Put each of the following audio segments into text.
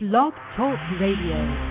Blog Talk Radio.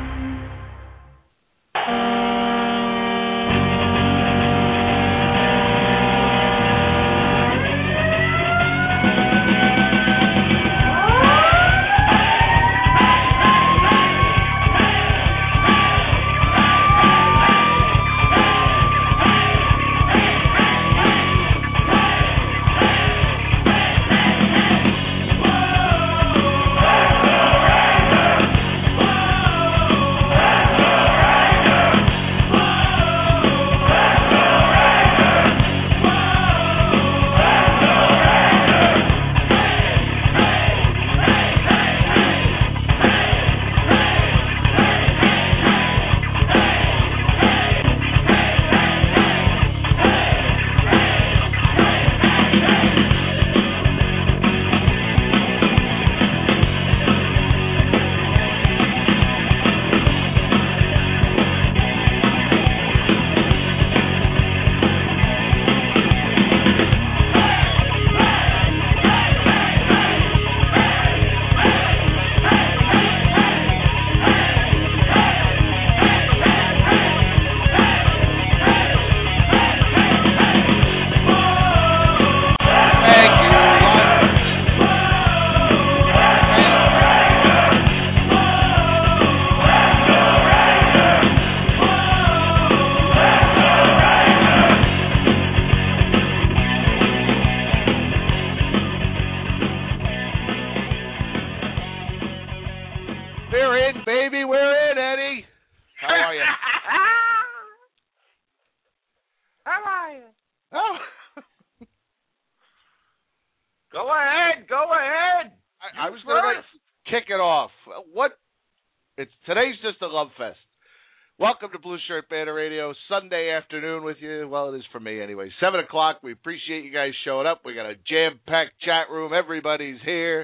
Today's just a love fest. Welcome to Blue Shirt Banner Radio, Sunday afternoon with you. Well, it is for me anyway. 7 o'clock. We appreciate you guys showing up. We got a jam-packed chat room. Everybody's here.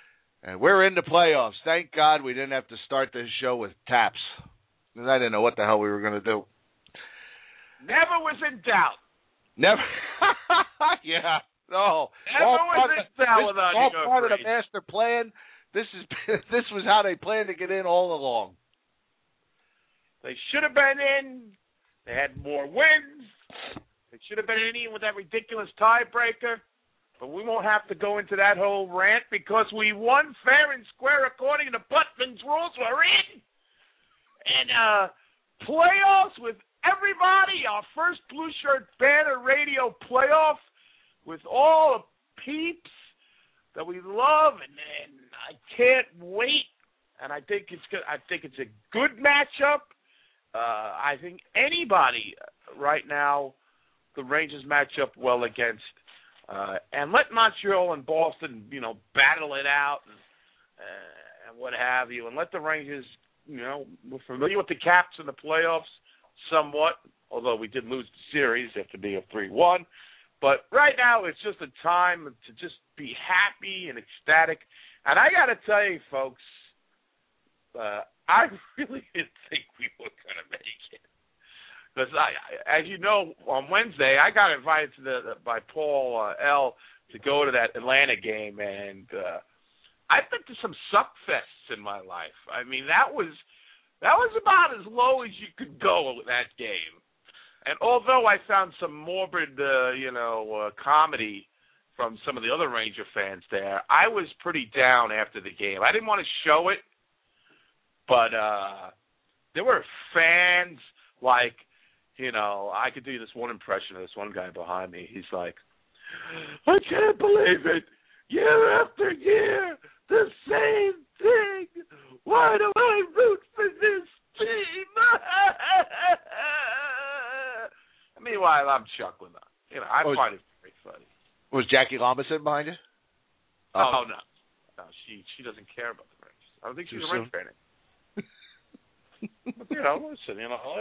And we're in the playoffs. Thank God we didn't have to start this show with taps. Because I didn't know what the hell we were going to do. Never was in doubt. Never. Yeah. No. Never was in doubt without all part of the master plan. This was how they planned to get in all along. They should have been in. They had more wins. They should have been in with that ridiculous tiebreaker. But we won't have to go into that whole rant because we won fair and square according to Putman's rules. We're in. And playoffs with everybody. Our first Blue Shirt Banner Radio playoff with all the peeps that we love, and I can't wait. And I think it's good. I think it's a good matchup. I think anybody right now, the Rangers match up well against, and let Montreal and Boston, battle it out and what have you, and let the Rangers, we're familiar with the Caps in the playoffs somewhat, although we did lose the series after being a 3-1. But right now, it's just a time to just be happy and ecstatic. And I got to tell you, folks, I really didn't think we were going to make it. Because, as you know, on Wednesday, I got invited by Paul L. to go to that Atlanta game. And I've been to some suck fests in my life. I mean, that was about as low as you could go with that game. And although I found some morbid, comedy from some of the other Ranger fans there, I was pretty down after the game. I didn't want to show it, but there were fans like, I could do this one impression of this one guy behind me. He's like, I can't believe it. Year after year, the same thing. Why do I root for this team? Meanwhile, I'm chuckling. I find it very funny. Was Jackie Lamba sitting behind you? Oh, no. No, she doesn't care about the Rangers. I don't think she's a Rangers fan. Listen,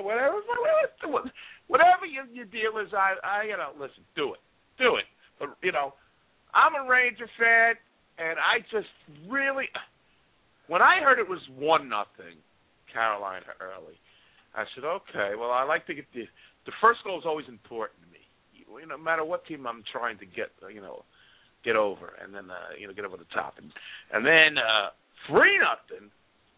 whatever your deal is, listen, do it. But, I'm a Ranger fan, and I just really, when I heard it was 1-0 Carolina early, I said, okay, well, I like to get the first goal is always important to me. No matter what team I'm trying to get over, and then get over the top, and then 3-0.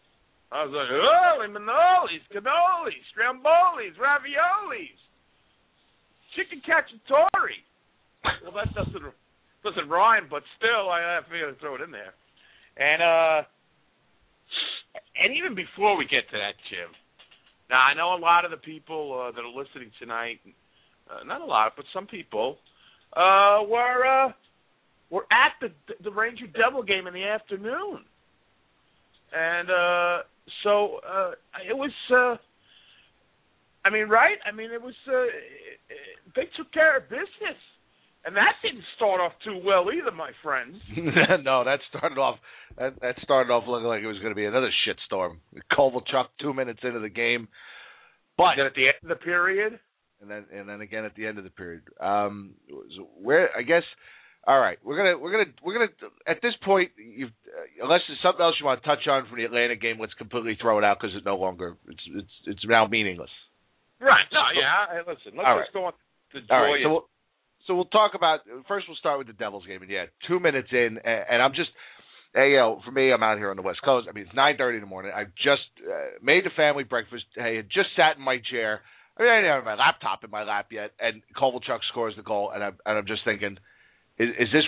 I was like, holy mannolis, cannolis, strambolis, raviolis, chicken cacciatore. Well, that doesn't rhyme, but still, I figured to throw it in there. And even before we get to that, Jim, now I know a lot of the people that are listening tonight, not a lot, but some people, were at the Ranger Devil game in the afternoon. And so it was, right? It was, they took care of business. And that didn't start off too well either, my friends. No, that started off looking like it was going to be another shitstorm. Kovalchuk 2 minutes into the game, but then at the end of the period, and then again at the end of the period. I guess. All right, we're gonna at this point, unless there's something else you want to touch on from the Atlanta game, let's completely throw it out because it's no longer it's now meaningless. Right. No. Yeah. Hey, listen. Let's just go on to joy. All right. So we'll talk about first. We'll start with the Devils game, and 2 minutes in, and I'm just, for me, I'm out here on the West Coast. It's 9:30 in the morning. I've just made the family breakfast. Had just sat in my chair. I didn't have my laptop in my lap yet, and Kovalchuk scores the goal, and I'm just thinking, is this?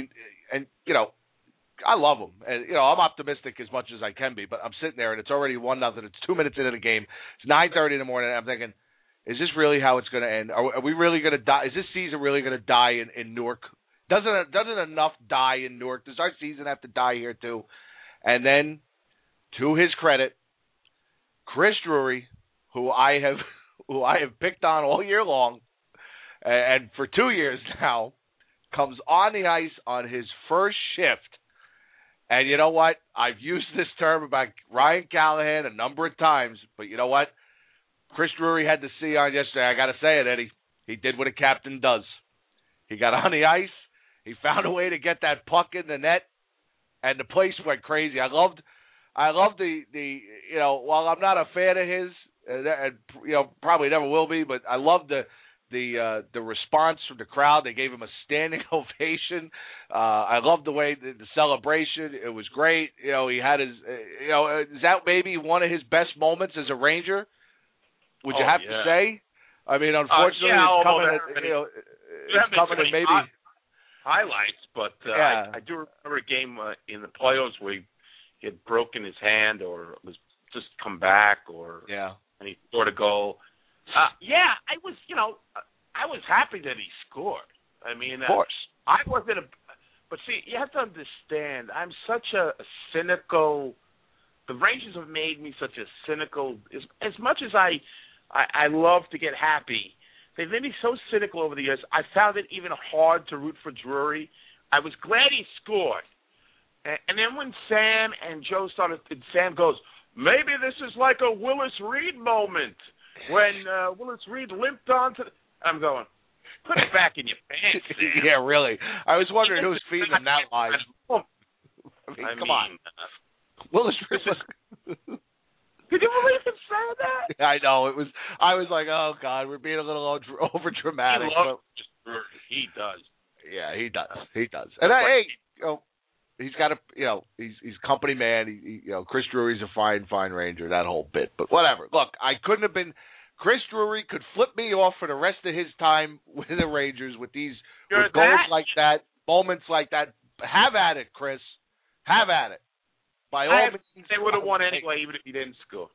I love him, and I'm optimistic as much as I can be, but I'm sitting there, and it's already 1-0. It's 2 minutes into the game. It's 9:30 in the morning. And I'm thinking, is this really how it's going to end? Are we really going to die? Is this season really going to die in Newark? Doesn't enough die in Newark? Does our season have to die here too? And then, to his credit, Chris Drury, who I have picked on all year long, and for 2 years now, comes on the ice on his first shift. And you know what? I've used this term about Ryan Callahan a number of times, but you know what? Chris Drury had to see on yesterday. I got to say it, Eddie. He did what a captain does. He got on the ice. He found a way to get that puck in the net, and the place went crazy. I loved the while I'm not a fan of his, and probably never will be, but I loved the response from the crowd. They gave him a standing ovation. I loved the way the celebration. It was great. He had his. Is that maybe one of his best moments as a Ranger? Would you have to say? Unfortunately, it's coming in maybe highlights, but I do remember a game in the playoffs where he had broken his hand or was just come back, and he scored a goal. I was happy that he scored. Of course, I wasn't but see, you have to understand, I'm such a cynical. The Rangers have made me such a cynical. As much as I love to get happy, they've made me so cynical over the years. I found it even hard to root for Drury. I was glad he scored. And then when Sam and Joe started, Sam goes, maybe this is like a Willis Reed moment when Willis Reed limped onto I'm going, put it back in your pants, Sam. Yeah, really. I was wondering who's feeding them that line. Come on. Willis Reed. Did you believe him saying that? I know. I was like, oh, God, we're being a little over dramatic. He does. Yeah, he does. And he's got he's company man. Chris Drury's a fine Ranger, that whole bit. But whatever. Look, I couldn't have been. Chris Drury could flip me off for the rest of his time with the Rangers with goals like that, moments like that. Have at it, Chris. Have at it. By all means, they would have won anyway, even if he didn't score.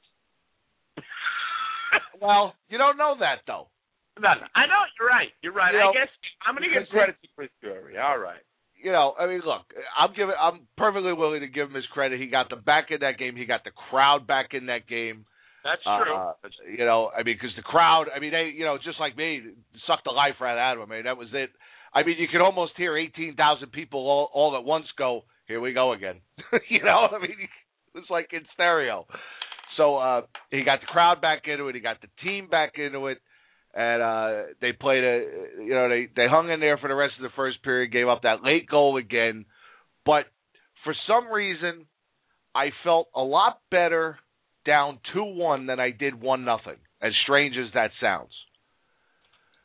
Well, you don't know that though. No, I know you're right. You're right. I guess I'm going to give credit to Chris Drury. All right. Look, I'm perfectly willing to give him his credit. He got them back in that game. He got the crowd back in that game. That's true. Because the crowd, they, just like me, sucked the life right out of him. That was it. You could almost hear 18,000 people all at once go, here we go again. It was like in stereo. So he got the crowd back into it. He got the team back into it. And they played they hung in there for the rest of the first period, gave up that late goal again. But for some reason, I felt a lot better down 2-1 than I did 1-0, as strange as that sounds.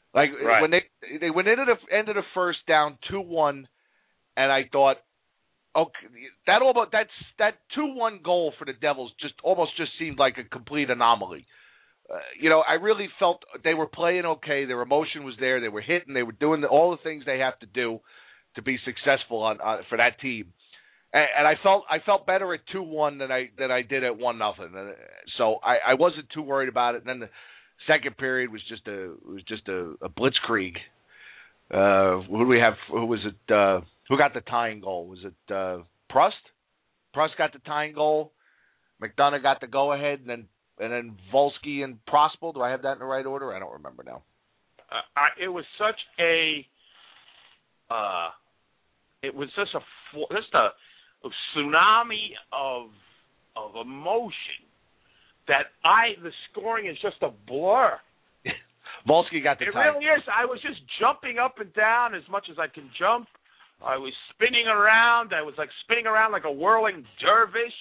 When they went into the end of the first down 2-1, and I thought, that 2-1 goal for the Devils almost seemed like a complete anomaly. I really felt they were playing okay. Their emotion was there. They were hitting. They were doing all the things they have to do to be successful for that team. And I felt better at 2-1 than I did at 1-0. So I wasn't too worried about it. And then the second period was just a blitzkrieg. Who do we have? Who was it? Who got the tying goal? Was it Prust? Prust got the tying goal. McDonough got the go ahead, and then Volsky and Prospel. Do I have that in the right order? I don't remember now. It was such a tsunami of emotion that the scoring is just a blur. Volsky got the tie. It really is. I was just jumping up and down as much as I can jump. I was spinning around. I was spinning around like a whirling dervish.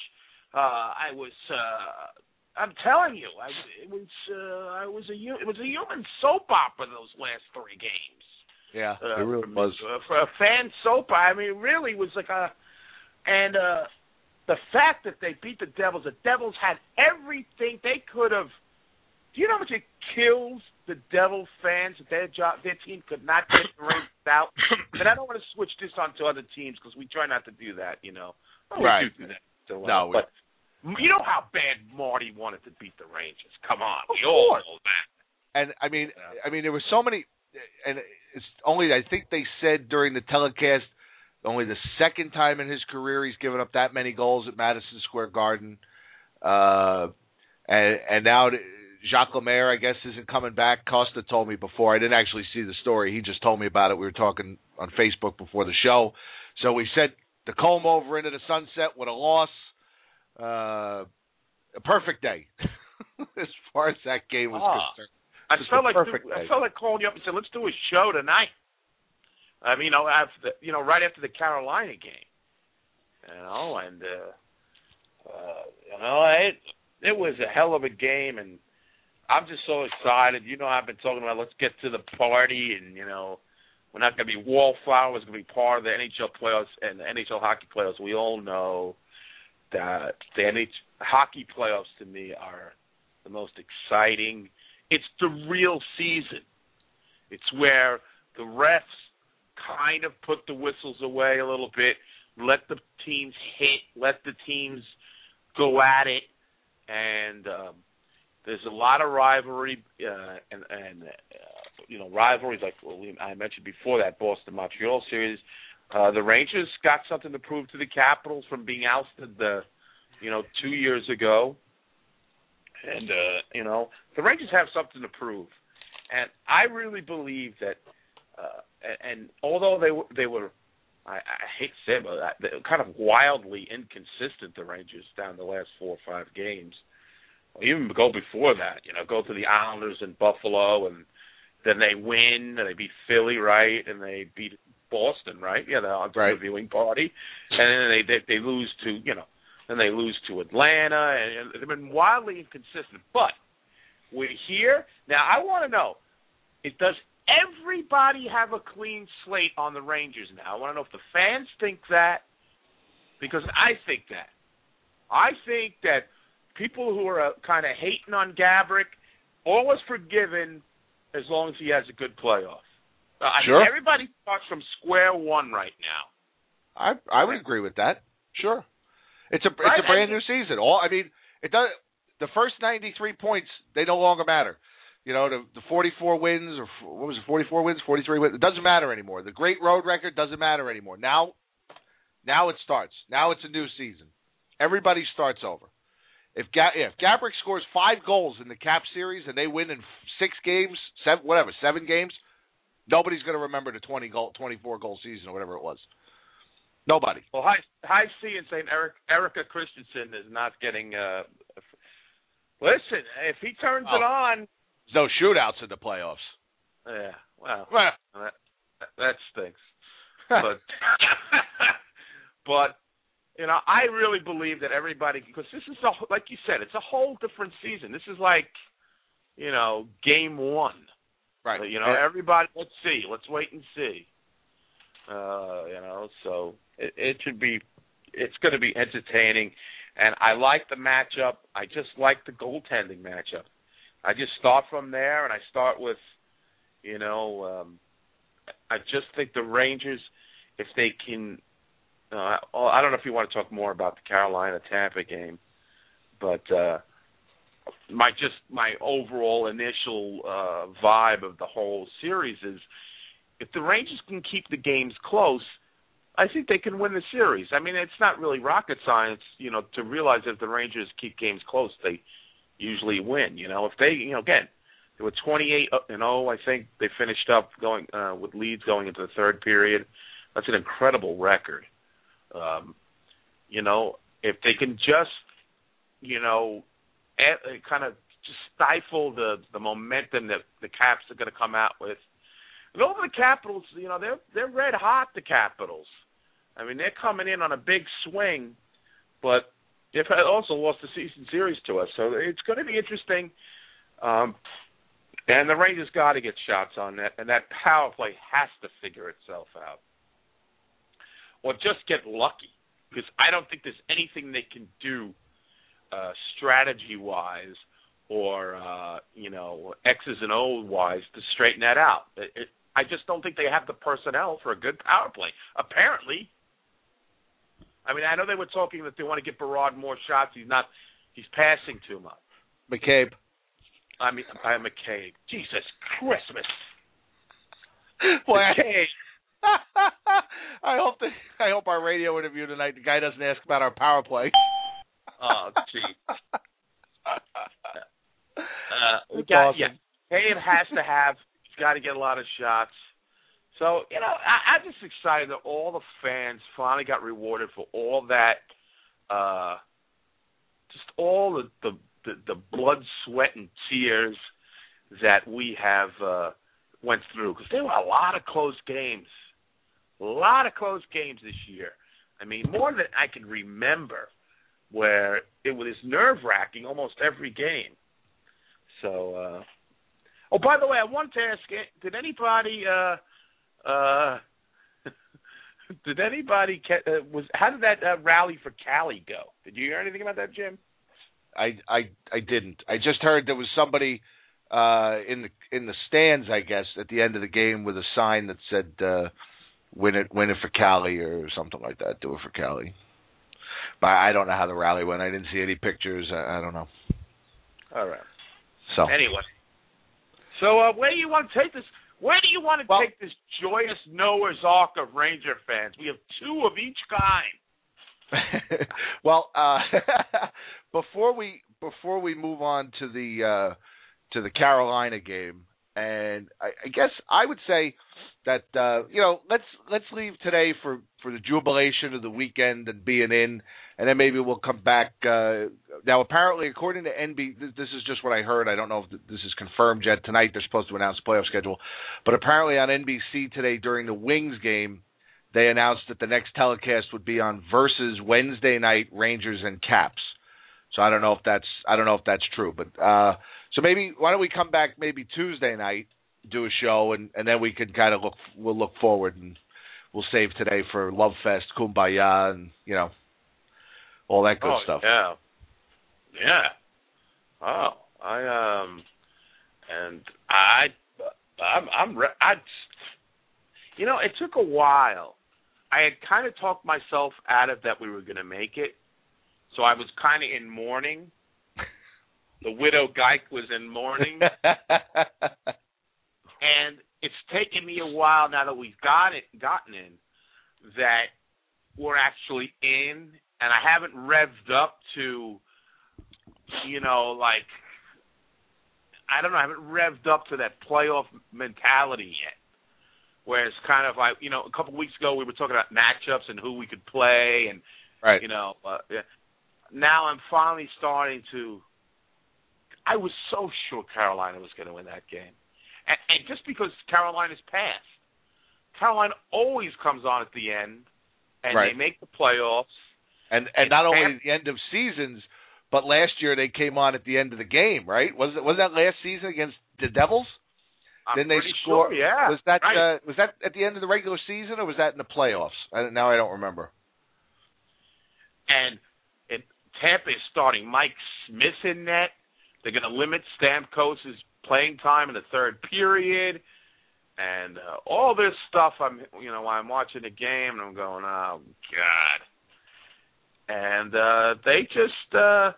I'm telling you, it was a human soap opera those last 3 games. Yeah, it really was. For a fan soap opera, I mean, it really was and the fact that they beat the Devils had everything they could have. Do you know how much it kills the Devil fans that their team could not get the Rangers out? And I don't want to switch this on to other teams because we try not to do that, Right. We do that. But you know how bad Marty wanted to beat the Rangers. Come on, we all know that. And I mean, there were so many, and it's only, I think they said during the telecast, only the second time in his career he's given up that many goals at Madison Square Garden. And now Jacques Lemaire, I guess, isn't coming back. Costa told me before. I didn't actually see the story. He just told me about it. We were talking on Facebook before the show. So we sent the comb over into the sunset with a loss. A perfect day as far as that game was concerned. I felt like calling you up and said, let's do a show tonight. I mean, right after the Carolina game. It was a hell of a game, and I'm just so excited. I've been talking about let's get to the party, and we're not going to be wallflowers. Going to be part of the NHL playoffs and the NHL hockey playoffs. We all know that the NHL hockey playoffs to me are the most exciting. It's the real season. It's where the refs kind of put the whistles away a little bit, let the teams hit, let the teams go at it, and there's a lot of rivalry rivalries like I mentioned before, that Boston-Montreal series. The Rangers got something to prove to the Capitals from being ousted 2 years ago. And, the Rangers have something to prove. And I really believe that, and although they were, I hate to say it, but they were kind of wildly inconsistent, the Rangers, down the last 4 or 5 games. Even go before that, go to the Islanders and Buffalo, and then they win, and they beat Philly, right, and they beat Boston, right? Yeah, the viewing party, and then they lose to, then they lose to Atlanta, and they've been wildly inconsistent. But we're here now. I want to know: does everybody have a clean slate on the Rangers now? I want to know if the fans think that, because I think that. I think that people who are kind of hating on Gaborik, all is forgiven as long as he has a good playoff. Sure. I think everybody starts from square one right now. I would agree with that. Sure. It's a brand new season. It does. The first 93 points, they no longer matter. The 44 wins, or what was it, 44 wins, 43 wins, it doesn't matter anymore. The great road record doesn't matter anymore. Now it starts. Now it's a new season. Everybody starts over. If Gaborik scores 5 goals in the Cap series and they win in 6 games, 7 games, nobody's going to remember the 24 goal season or whatever it was. Nobody. Well, High C and St. Erica Christensen is not getting. Listen, if he turns it on, there's no shootouts in the playoffs. Yeah, well, that stinks. But I really believe that everybody, because this is like you said, it's a whole different season. This is like, game 1. Right. Everybody, let's see. Let's wait and see. So it should be it's going to be entertaining, and I like the matchup. I just like the goaltending matchup. I just start from there, and I start with, I just think the Rangers, if they can, I don't know if you want to talk more about the Carolina-Tampa game, but my overall initial vibe of the whole series is, if the Rangers can keep the games close, I think they can win the series. I mean, it's not really rocket science, to realize that if the Rangers keep games close, they usually win. If they, again, they were 28-0. I think they finished up going with leads going into the third period. That's an incredible record. If they can just, kind of just stifle the momentum that the Caps are going to come out with. And over the Capitals, they're red hot, the Capitals. I mean, they're coming in on a big swing, but they've also lost the season series to us. So it's going to be interesting. And the Rangers got to get shots on that, and that power play has to figure itself out. Or just get lucky, because I don't think there's anything they can do strategy-wise or, X's and O's wise to straighten that out. I just don't think they have the personnel for a good power play. Apparently, I mean, I know they were talking that they want to give Berard more shots. He's passing too much. McCabe. McCabe. Jesus Christmas. Boy, McCabe. I hope our radio interview tonight, the guy doesn't ask about our power play. Oh, gee. Awesome. Yeah. Cave has to have. He's got to get a lot of shots. So, I'm just excited that all the fans finally got rewarded for all that, just all the blood, sweat, and tears that we have went through. Because there were a lot of close games. A lot of close games this year. I mean, more than I can remember, where it was nerve-wracking almost every game. So, oh, by the way, I wanted to ask, did anybody, how did that rally for Cali go? Did you hear anything about that, Jim? I didn't. I just heard there was somebody in the stands, I guess, at the end of the game with a sign that said "Win it for Cali" or something like that. Do it for Cali. But I don't know how the rally went. I didn't see any pictures. I don't know. All right. So anyway, where do you want to take this? Where do you want to take this joyous Noah's Ark of Ranger fans? We have two of each kind. Well, before we move on to the Carolina game, and I guess I would say that let's leave today for the jubilation of the weekend and being in, and then maybe we'll come back. Now, apparently, according to NBC, this is just what I heard. I don't know if this is confirmed yet. Tonight, they're supposed to announce the playoff schedule, but apparently on NBC today during the Wings game, they announced that the next telecast would be on Versus Wednesday night, Rangers and Caps. So I don't know if that's true, but so maybe why don't we come back maybe Tuesday night, do a show, and then we can kind of look forward, and we'll save today for Love Fest, Kumbaya, and all that good stuff. Yeah. Oh, it took a while. I had kind of talked myself out of that we were going to make it, so I was kind of in mourning. The widow Geik was in mourning. And it's taken me a while now that we've gotten in, that we're actually in, and I haven't revved up to, I haven't revved up to that playoff mentality yet. Where it's kind of like, a couple weeks ago we were talking about matchups and who we could play, and right. Now I'm finally starting to. I was so sure Carolina was going to win that game, and just because Carolina's passed, Carolina always comes on at the end, and right. They make the playoffs, and not only at the end of seasons, but last year they came on at the end of the game, right? Was that last season against the Devils? I'm they pretty score? Sure, yeah. Was that right. Was that at the end of the regular season, or was that in the playoffs? Now I don't remember. And Tampa is starting Mike Smith in net. They're going to limit Stamkos' playing time in the third period. And all this stuff, I'm watching the game, and I'm going, oh, God. And they just, I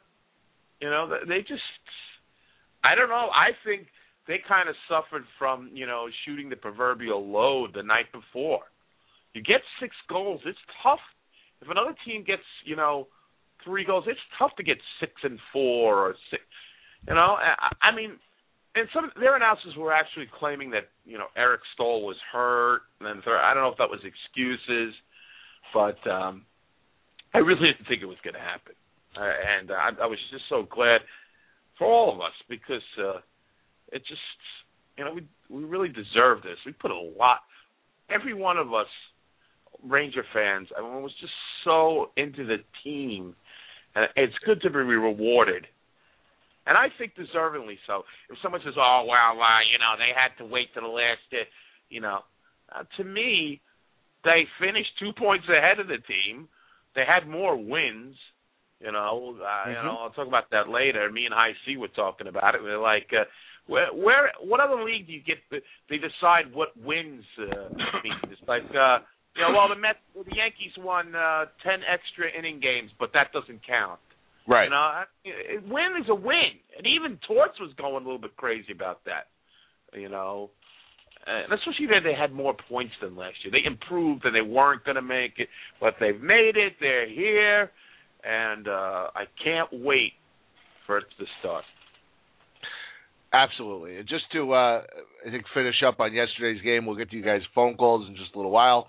don't know. I think they kind of suffered from, shooting the proverbial load the night before. You get 6 goals, it's tough. If another team gets, 3 goals, it's tough to get 6 and 4 or 6. I mean, and their announcers were actually claiming that, Eric Stoll was hurt. And I don't know if that was excuses, but I really didn't think it was going to happen. And I was just so glad for all of us because it just, we really deserve this. We put a lot, every one of us Ranger fans, I was just so into the team. And it's good to be rewarded. And I think deservingly so. If someone says, oh, well, they had to wait till the last day, to me, they finished 2 points ahead of the team. They had more wins. I'll talk about that later. Me and High C were talking about it. We're like, what other league do you get? They decide what wins mean. It's like, the Yankees won 10 extra inning games, but that doesn't count. Right. A win is a win. And even Torts was going a little bit crazy about that. And especially that they had more points than last year. They improved and they weren't going to make it, but they've made it. They're here. And I can't wait for it to start. Absolutely. And just to, I think, finish up on yesterday's game, we'll get to you guys' phone calls in just a little while.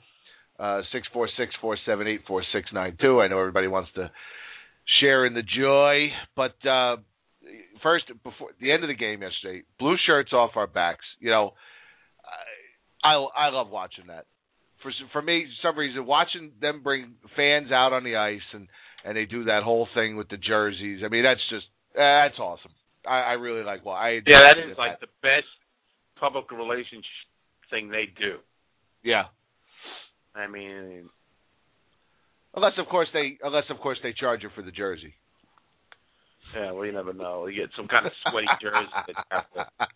646-478-4692. I know everybody wants to share in the joy. But first, before the end of the game yesterday, blue shirts off our backs. I love watching that. For me, for some reason, watching them bring fans out on the ice and they do that whole thing with the jerseys. I mean, that's awesome. I really like. Well, that is like the best public relations thing they do. Yeah. I mean, unless of course they charge you for the jersey. Yeah, well, you never know. You get some kind of sweaty jersey that you have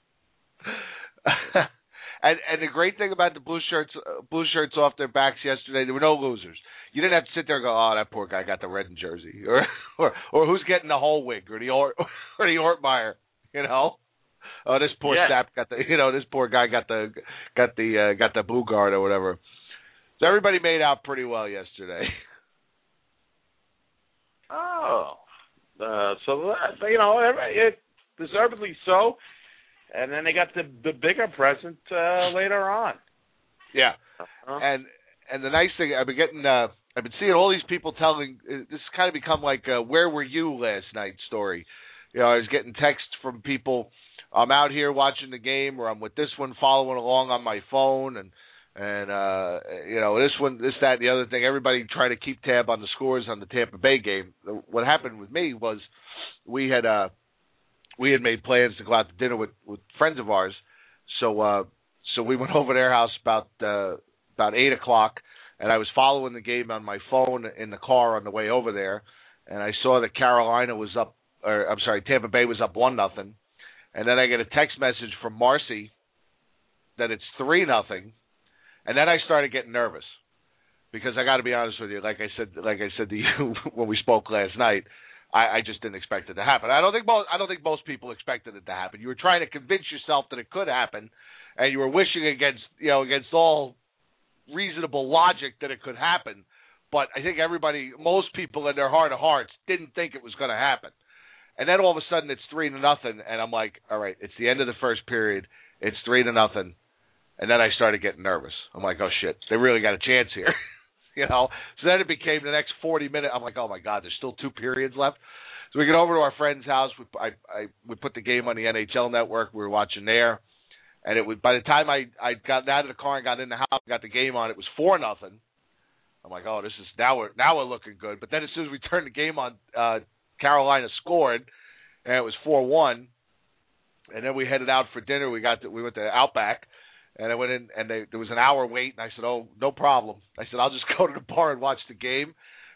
to. And the great thing about the blue shirts off their backs yesterday, there were no losers. You didn't have to sit there and go, oh, that poor guy got the reddened jersey, or who's getting the whole wig, or the Ortmeyer, Oh, this poor sap got the, this poor guy got the Bugard or whatever. So everybody made out pretty well yesterday. Oh, so it deservedly so. And then they got the bigger present later on. Yeah, and the nice thing I've been seeing all these people telling this has kind of become like where were you last night story. I was getting texts from people. I'm out here watching the game, or I'm with this one following along on my phone, and this one, this, that, and the other thing. Everybody trying to keep tab on the scores on the Tampa Bay game. What happened with me was we had made plans to go out to dinner with friends of ours, so we went over to their house about 8:00, and I was following the game on my phone in the car on the way over there, and I saw that Tampa Bay was up 1-0, and then I get a text message from Marcy that it's 3-0, and then I started getting nervous because I got to be honest with you, like I said to you when we spoke last night. I just didn't expect it to happen. I don't think most people expected it to happen. You were trying to convince yourself that it could happen, and you were wishing against all reasonable logic that it could happen. But I think most people in their heart of hearts didn't think it was going to happen. And then all of a sudden it's 3-0, and I'm like, all right, it's the end of the first period. It's 3-0, and then I started getting nervous. I'm like, oh shit, they really got a chance here. So then it became the next 40 minutes. I'm like, oh my God, there's still 2 periods left. So we get over to our friend's house. We put the game on the NHL Network. We were watching there, and it was by the time I got out of the car and got in the house, and got the game on, it was 4-0. I'm like, oh, this is now we're looking good. But then as soon as we turned the game on, Carolina scored, and it was 4-1. And then we headed out for dinner. We went to Outback. And I went in, and there was an hour wait, and I said, oh, no problem. I said, I'll just go to the bar and watch the game.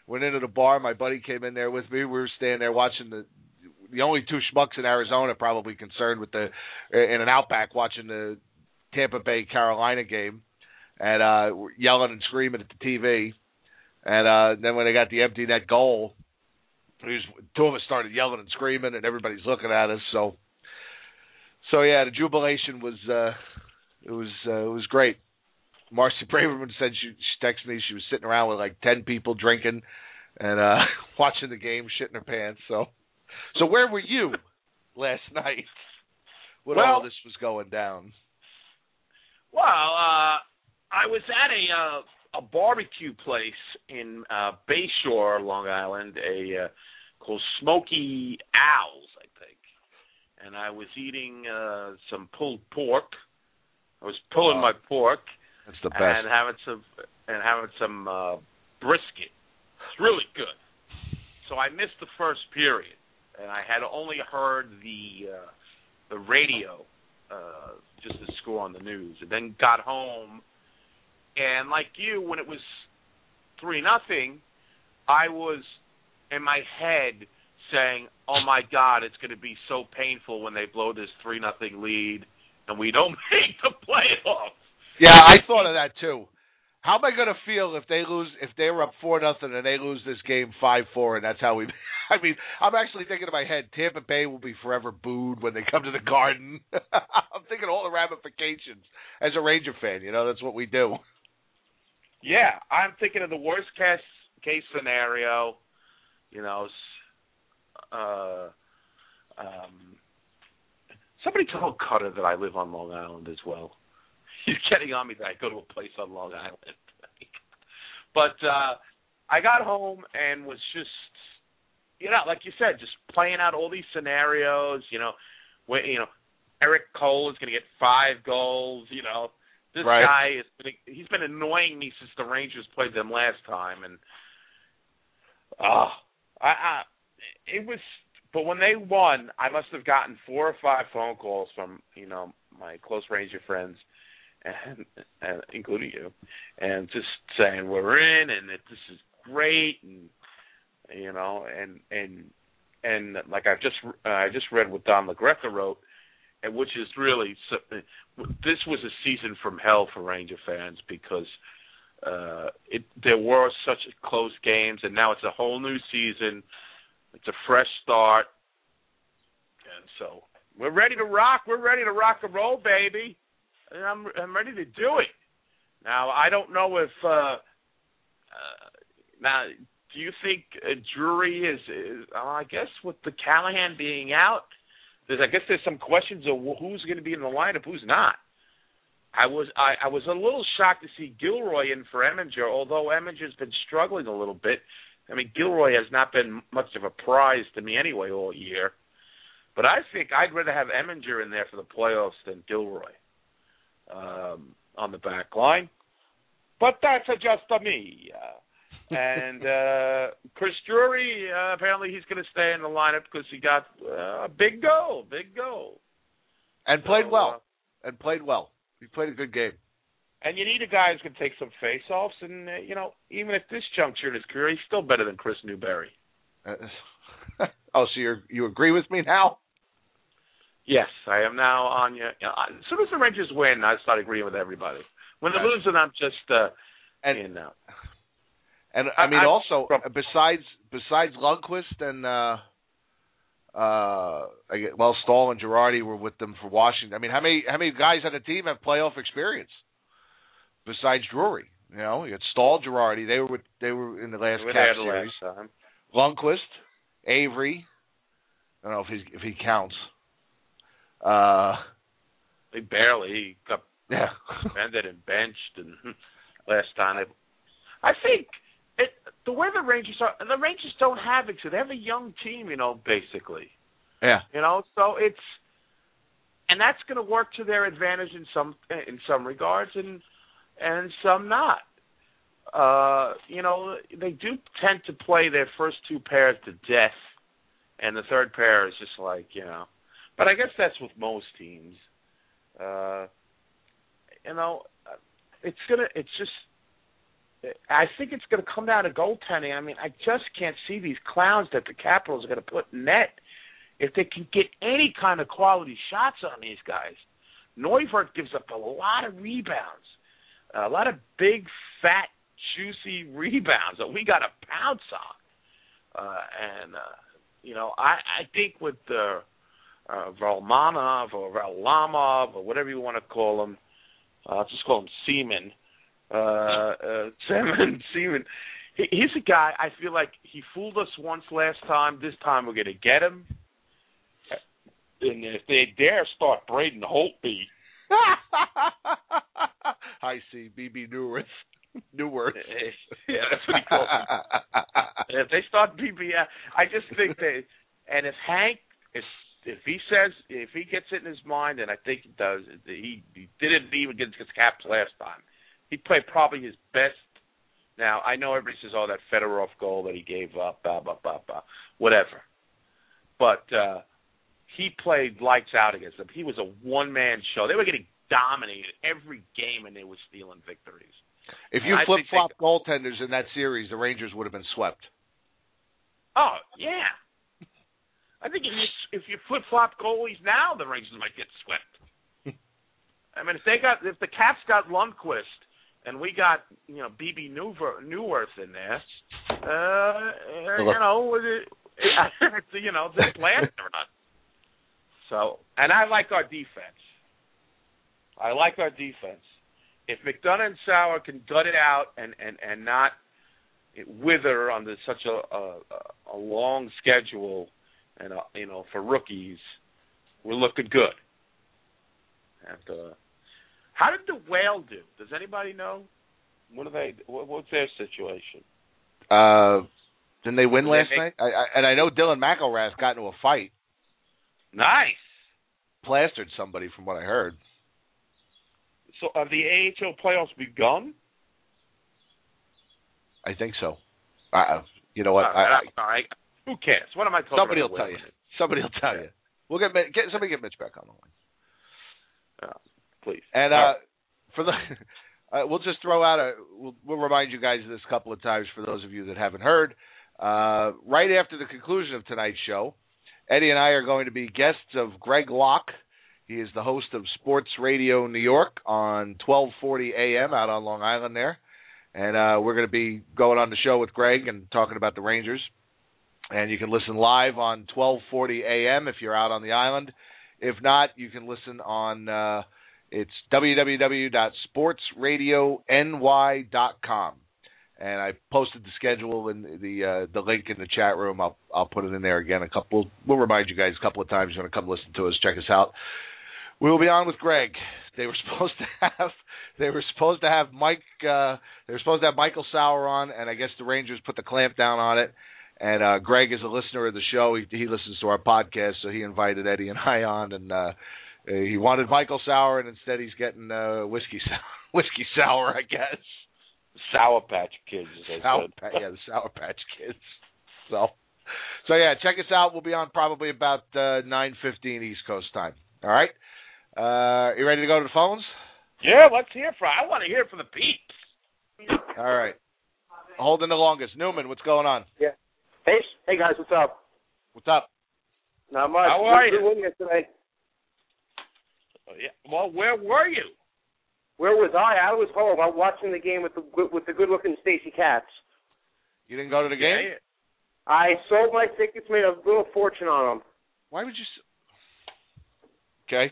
went into the bar. My buddy came in there with me. We were standing there watching the only two schmucks in Arizona probably concerned with in an Outback watching the Tampa Bay Carolina game, and yelling and screaming at the TV. And then when they got the empty net goal, two of us started yelling and screaming, and everybody's looking at us. So yeah, the jubilation was it was great. Marcy Braverman said she texted me. She was sitting around with like 10 people drinking and watching the game, shitting her pants. So where were you last night when all this was going down? Well, I was at a barbecue place in Bayshore, Long Island, called Smoky Owls, I think. And I was eating some pulled pork. I was pulling my pork. That's the best. And having some brisket. It's really good. So I missed the first period, and I had only heard the radio, just the score on the news, and then got home. And like you, when it was 3-0, I was in my head saying, "Oh my God, it's going to be so painful when they blow this 3-0 lead and we don't make the playoffs." Yeah, I thought of that too. How am I going to feel if they were up 4-0 and they lose this game 5-4, and that's how we? I mean, I'm actually thinking in my head, Tampa Bay will be forever booed when they come to the Garden. I'm thinking all the ramifications as a Ranger fan. You know, that's what we do. Yeah, I'm thinking of the worst case scenario. You know, somebody told Cutter that I live on Long Island as well. He's getting on me that I go to a place on Long Island. But I got home and was just, like you said, just playing out all these scenarios. Eric Cole is going to get 5 goals. This guy he's been annoying me since the Rangers played them last time, and it was. But when they won, I must have gotten 4 or 5 phone calls from my close Ranger friends. And including you, and just saying we're in, and that this is great, and and like I just read what Don LaGreca wrote, and which is really this was a season from hell for Ranger fans because there were such close games, and now it's a whole new season, it's a fresh start, and so we're ready to rock. We're ready to rock and roll, baby. I'm ready to do it. Now, I don't know if now, do you think Drury is I guess with the Callahan being out, there's some questions of who's going to be in the lineup, who's not. I was a little shocked to see Gilroy in for Eminger, although Eminger's been struggling a little bit. I mean, Gilroy has not been much of a prize to me anyway all year. But I think I'd rather have Eminger in there for the playoffs than Gilroy. On the back line, but that's just a me. And Chris Drury, apparently he's going to stay in the lineup because he got a big goal, and played well. He played a good game. And you need a guy who's going to take some face-offs, and even at this juncture in his career, he's still better than Chris Newberry. So you agree with me now? Yes, I am now on you. As soon as the Rangers win, I start agreeing with everybody. When they lose, I'm just in now. And I mean, also besides Lundqvist and Stahl and Girardi were with them for Washington. I mean, how many guys on the team have playoff experience besides Drury? You got Stahl, Girardi. They were in the last Cap series. Last time. Lundqvist, Avery. I don't know if he counts. They barely got suspended and benched, and last time I think the way the Rangers don't have it. So they have a young team, basically. Yeah. So and that's going to work to their advantage in some regards, and some not. They do tend to play their first 2 pairs to death, and the third pair is just like But I guess that's with most teams. I think it's going to come down to goaltending. I mean, I just can't see these clowns that the Capitals are going to put in net. If they can get any kind of quality shots on these guys, Neuvirth gives up a lot of rebounds, a lot of big, fat, juicy rebounds that we got to pounce on. I think with Varlamov or Varlamov or whatever you want to call him, I'll just call him Seaman. Seaman. He's a guy, I feel like he fooled us once last time. This time we're going to get him. And if they dare start Braden Holtby. I see. B.B. Neuwirth. Yeah, that's what he calls him. If they start B.B., I just think that, and if Hank, if he gets it in his mind, and I think he does, he didn't even get his caps last time. He played probably his best. Now, I know everybody says, that Fedorov goal that he gave up, blah, blah, blah, blah, whatever. But he played lights out against them. He was a one-man show. They were getting dominated every game, and they were stealing victories. If you flip-flop goaltenders in that series, the Rangers would have been swept. Oh, yeah. I think if you flip-flop goalies now, the Rangers might get swept. I mean, if the Caps got Lundqvist and we got B.B. Neuwirth in there, this last or not. So, and I like our defense. If McDonough and Sauer can gut it out and not wither under such a long schedule, and for rookies, we're looking good. And how did the Whale do? Does anybody know? What's their situation? Didn't they win last night? I know Dylan McElrath got into a fight. Nice. Plastered somebody, from what I heard. So have the AHL playoffs begun? I think so. You know what? All right. Who cares? What am I talking Somebody about? Somebody will tell you. We'll get Mitch back on the line. Please. And for the, we'll just throw out we'll remind you guys of this a couple of times for those of you that haven't heard. Right after the conclusion of tonight's show, Eddie and I are going to be guests of Greg Locke. He is the host of Sports Radio New York on 1240 AM out on Long Island there. And we're going to be going on the show with Greg and talking about the Rangers. And you can listen live on 1240 AM if you're out on the island. If not, you can listen on it's www.sportsradiony.com. And I posted the schedule and the link in the chat room. I'll put it in there again. We'll remind you guys a couple of times. You want to come listen to us, check us out. We will be on with Greg. They were supposed to have Michael Sauer on, and I guess the Rangers put the clamp down on it. And Greg is a listener of the show. He listens to our podcast, so he invited Eddie and I on, and he wanted Michael Sauer, and instead he's getting whiskey sour, I guess. Sour Patch Kids. The Sour Patch Kids. So yeah, check us out. We'll be on probably about 9:15 East Coast time. All right. You ready to go to the phones? Yeah, let's hear from. I want to hear from the peeps. All right. Holding the longest. Newman, what's going on? Yeah. Hey guys, what's up? What's up? Not much. How are you? Doing yesterday? Yeah. Well, where were you? Where was I? I was home. I'm watching the game with the good-looking Stacey Katz. You didn't go to the game? Yeah. I sold my tickets, made a little fortune on them. Why would you? Okay.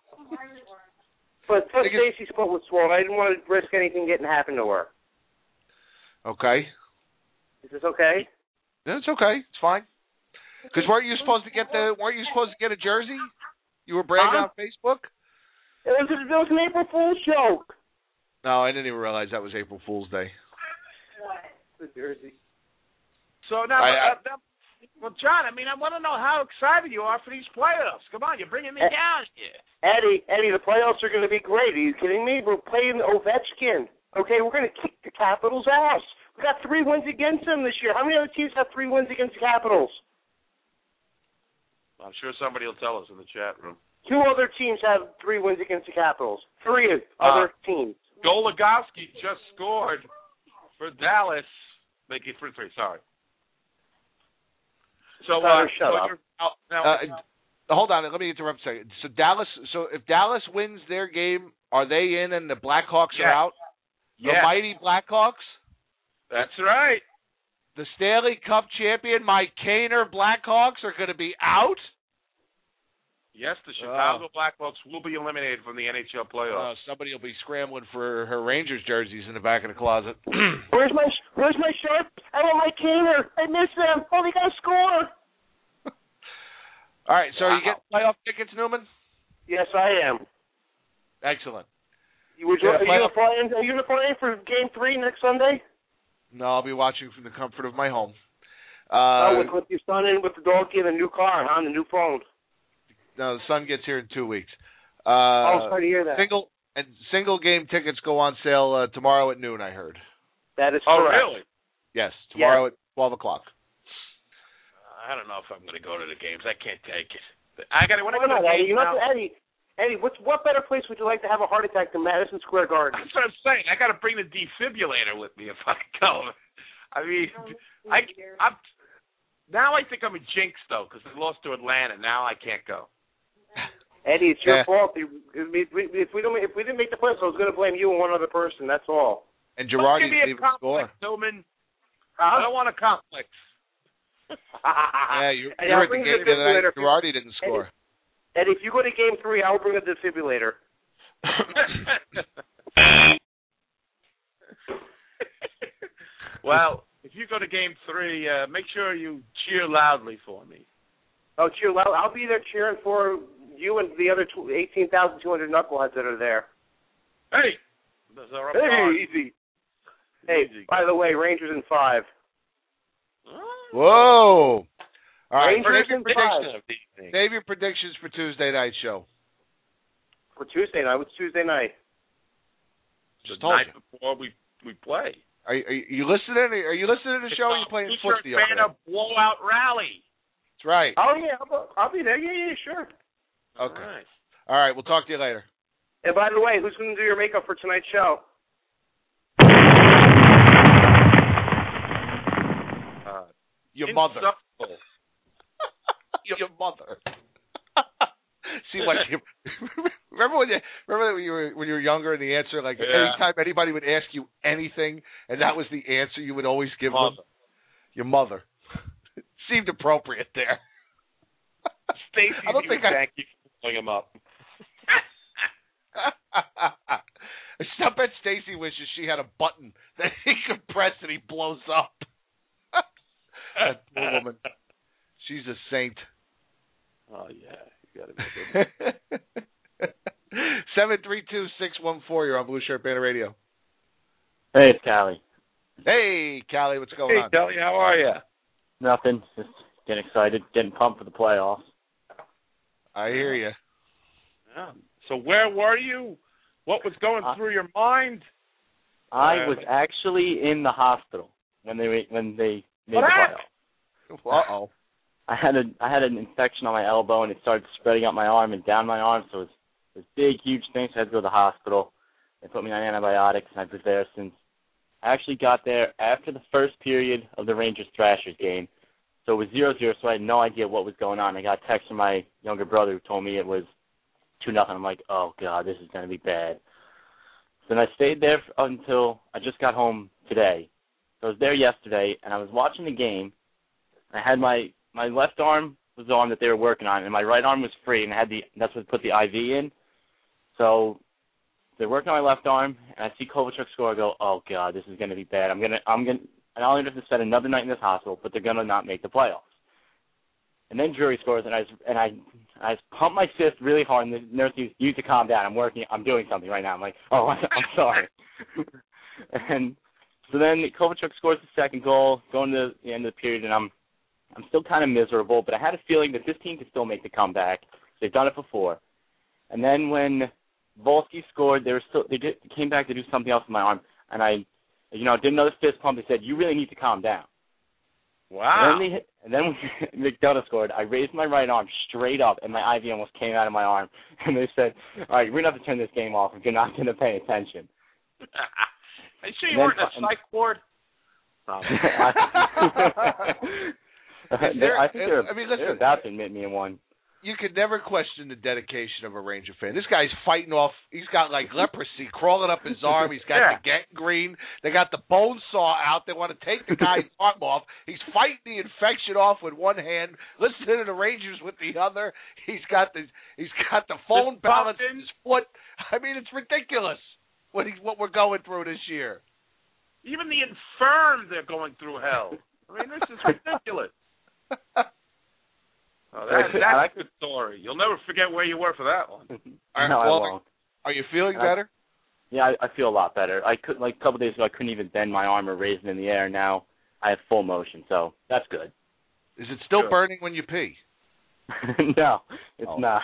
But Stacey's foot was swollen. I didn't want to risk anything happen to her. Okay. Is this okay? Yeah, it's okay. It's fine. Because weren't you supposed to get a jersey? You were bragging on Facebook? It was an April Fool's joke. No, I didn't even realize that was April Fool's Day. What? The jersey. So now, well, John, I want to know how excited you are for these playoffs. Come on, you're bringing me down here. Eddie, the playoffs are going to be great. Are you kidding me? We're playing Ovechkin. Okay, we're going to kick the Capitals' ass. We got 3 wins against them this year. How many other teams have 3 wins against the Capitals? I'm sure somebody will tell us in the chat room. 2 other teams have 3 wins against the Capitals. 3 other teams. Goligoski just scored for Dallas, make it 3-3. Sorry. So, shut up. Hold on, let me interrupt a second. So if Dallas wins their game, are they in and the Blackhawks are out? The mighty Blackhawks? That's right. The Stanley Cup champion, Mike Kaner Blackhawks, are going to be out? Yes, the Chicago Blackhawks will be eliminated from the NHL playoffs. Somebody will be scrambling for her Rangers jerseys in the back of the closet. Where's my shirt? I want Mike Kaner. I miss them. Oh, they got to score. All right, so are you getting playoff tickets, Newman? Yes, I am. Excellent. Are you going to fly in for Game 3 next Sunday? No, I'll be watching from the comfort of my home. With your son and with the dog in a new car, the new phone. No, the son gets here in 2 weeks. Sorry to hear that. Single game tickets go on sale tomorrow at noon, I heard. That is correct. Oh, really? Yes, tomorrow at 12 o'clock. I don't know if I'm going to go to the games. I can't take it. Eddie, what better place would you like to have a heart attack than Madison Square Garden? That's what I'm saying. I got to bring the defibrillator with me if I go. I mean, now I think I'm a jinx, though, because we lost to Atlanta. Now I can't go. Eddie, it's your fault. If we didn't make the playoffs, I was going to blame you and one other person. That's all. And Girardi didn't even score. Tillman. I don't want a complex. Yeah, you were at the game the other night. Girardi didn't score. Eddie, if you go to Game 3, I'll bring a defibrillator. Well, if you go to Game 3, make sure you cheer loudly for me. Oh, cheer loud! I'll be there cheering for you and the other 18,200 knuckleheads that are there. Hey! Easy. Hey, by the way, Rangers in 5. Whoa! All right, save your predictions for Tuesday night show. For Tuesday night? What's Tuesday night? Just the night before we play. Are you listening? Are you listening to the show? Or are you playing footsie? Banner blowout rally. That's right. Oh yeah, I'll be there. Yeah, sure. Okay. All right. We'll talk to you later. And by the way, who's going to do your makeup for tonight's show? Your mother. Your mother. See, like, remember when you were younger and the answer, like, anytime anybody would ask you anything and that was the answer you would always give them? Your mother. It seemed appropriate there. Stacy, I don't think thank you for pulling him up. I bet Stacy wishes she had a button that he could press and he blows up. That poor woman. She's a saint. Oh, yeah. You got to be good. 732-614. You're on Blue Shirt Banner Radio. Hey, it's Callie. Hey, Callie. What's going on? Hey, Callie. How are you? Nothing. Just getting excited, getting pumped for the playoffs. I hear you. Yeah. So where were you? What was going through your mind? I was actually in the hospital when they made the playoffs. Uh-oh. I had an infection on my elbow, and it started spreading up my arm and down my arm, so it was big, huge thing, so I had to go to the hospital. They put me on antibiotics, and I've been there since. I actually got there after the first period of the Rangers-Thrashers game, so it was 0-0, so I had no idea what was going on. I got a text from my younger brother who told me it was 2-0. I'm like, oh, God, this is going to be bad. So then I stayed there until I just got home today. So I was there yesterday, and I was watching the game. I had my left arm was the arm that they were working on, and my right arm was free, and that's what put the IV in. So they're working on my left arm, and I see Kovalchuk score. I go, oh God, this is going to be bad. I'm gonna, and I'll have to spend another night in this hospital, but they're gonna not make the playoffs. And then Drury scores, and I pump my fist really hard, and the nurse says, you need to calm down. I'm doing something right now. I'm like, oh, I'm sorry. And so then Kovalchuk scores the second goal, going to the end of the period, and I'm still kind of miserable, but I had a feeling that this team could still make the comeback. They've done it before. And then when Volsky scored, they came back to do something else with my arm, and I did another fist pump. They said, you really need to calm down. Wow. And then when McDonough scored, I raised my right arm straight up, and my IV almost came out of my arm. And they said, all right, we're going to have to turn this game off if you're not going to pay attention. Are you sure you weren't in a psych ward? I think they're about to admit me in one. You could never question the dedication of a Ranger fan. This guy's fighting off. He's got like leprosy crawling up his arm. He's got the gangrene. They got the bone saw out. They want to take the guy's arm off. He's fighting the infection off with one hand, listening to the Rangers with the other. He's got the phone balance in his foot. I mean, it's ridiculous what we're going through this year. Even the infirm, they're going through hell. I mean, this is ridiculous. Oh, that's a good story. You'll never forget where you were for that one. I won't. Are you feeling better? Yeah, I feel a lot better. I could a couple days ago I couldn't even bend my arm or raise it in the air. Now I have full motion, so that's good. Is it still burning when you pee? No, it's not.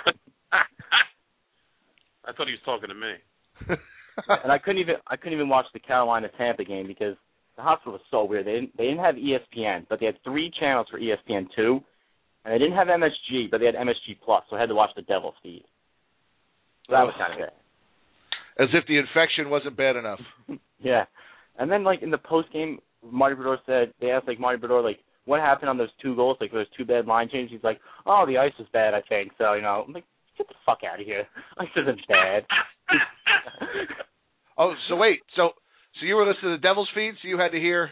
I thought he was talking to me. And I couldn't even watch the Carolina-Tampa game because the hospital was so weird. They didn't have ESPN, but they had 3 channels for ESPN2. And they didn't have MSG, but they had MSG Plus, so I had to watch the Devils feed. So that was kind of bad. As if the infection wasn't bad enough. Yeah. And then, in the postgame, Marty Brodeur said, they asked, Marty Brodeur, what happened on those 2 goals? Those 2 bad line changes? He's like, oh, the ice was bad, I think. So, I'm like, get the fuck out of here. Ice isn't bad. Oh, so wait. So you were listening to the Devils feed, so you had to hear...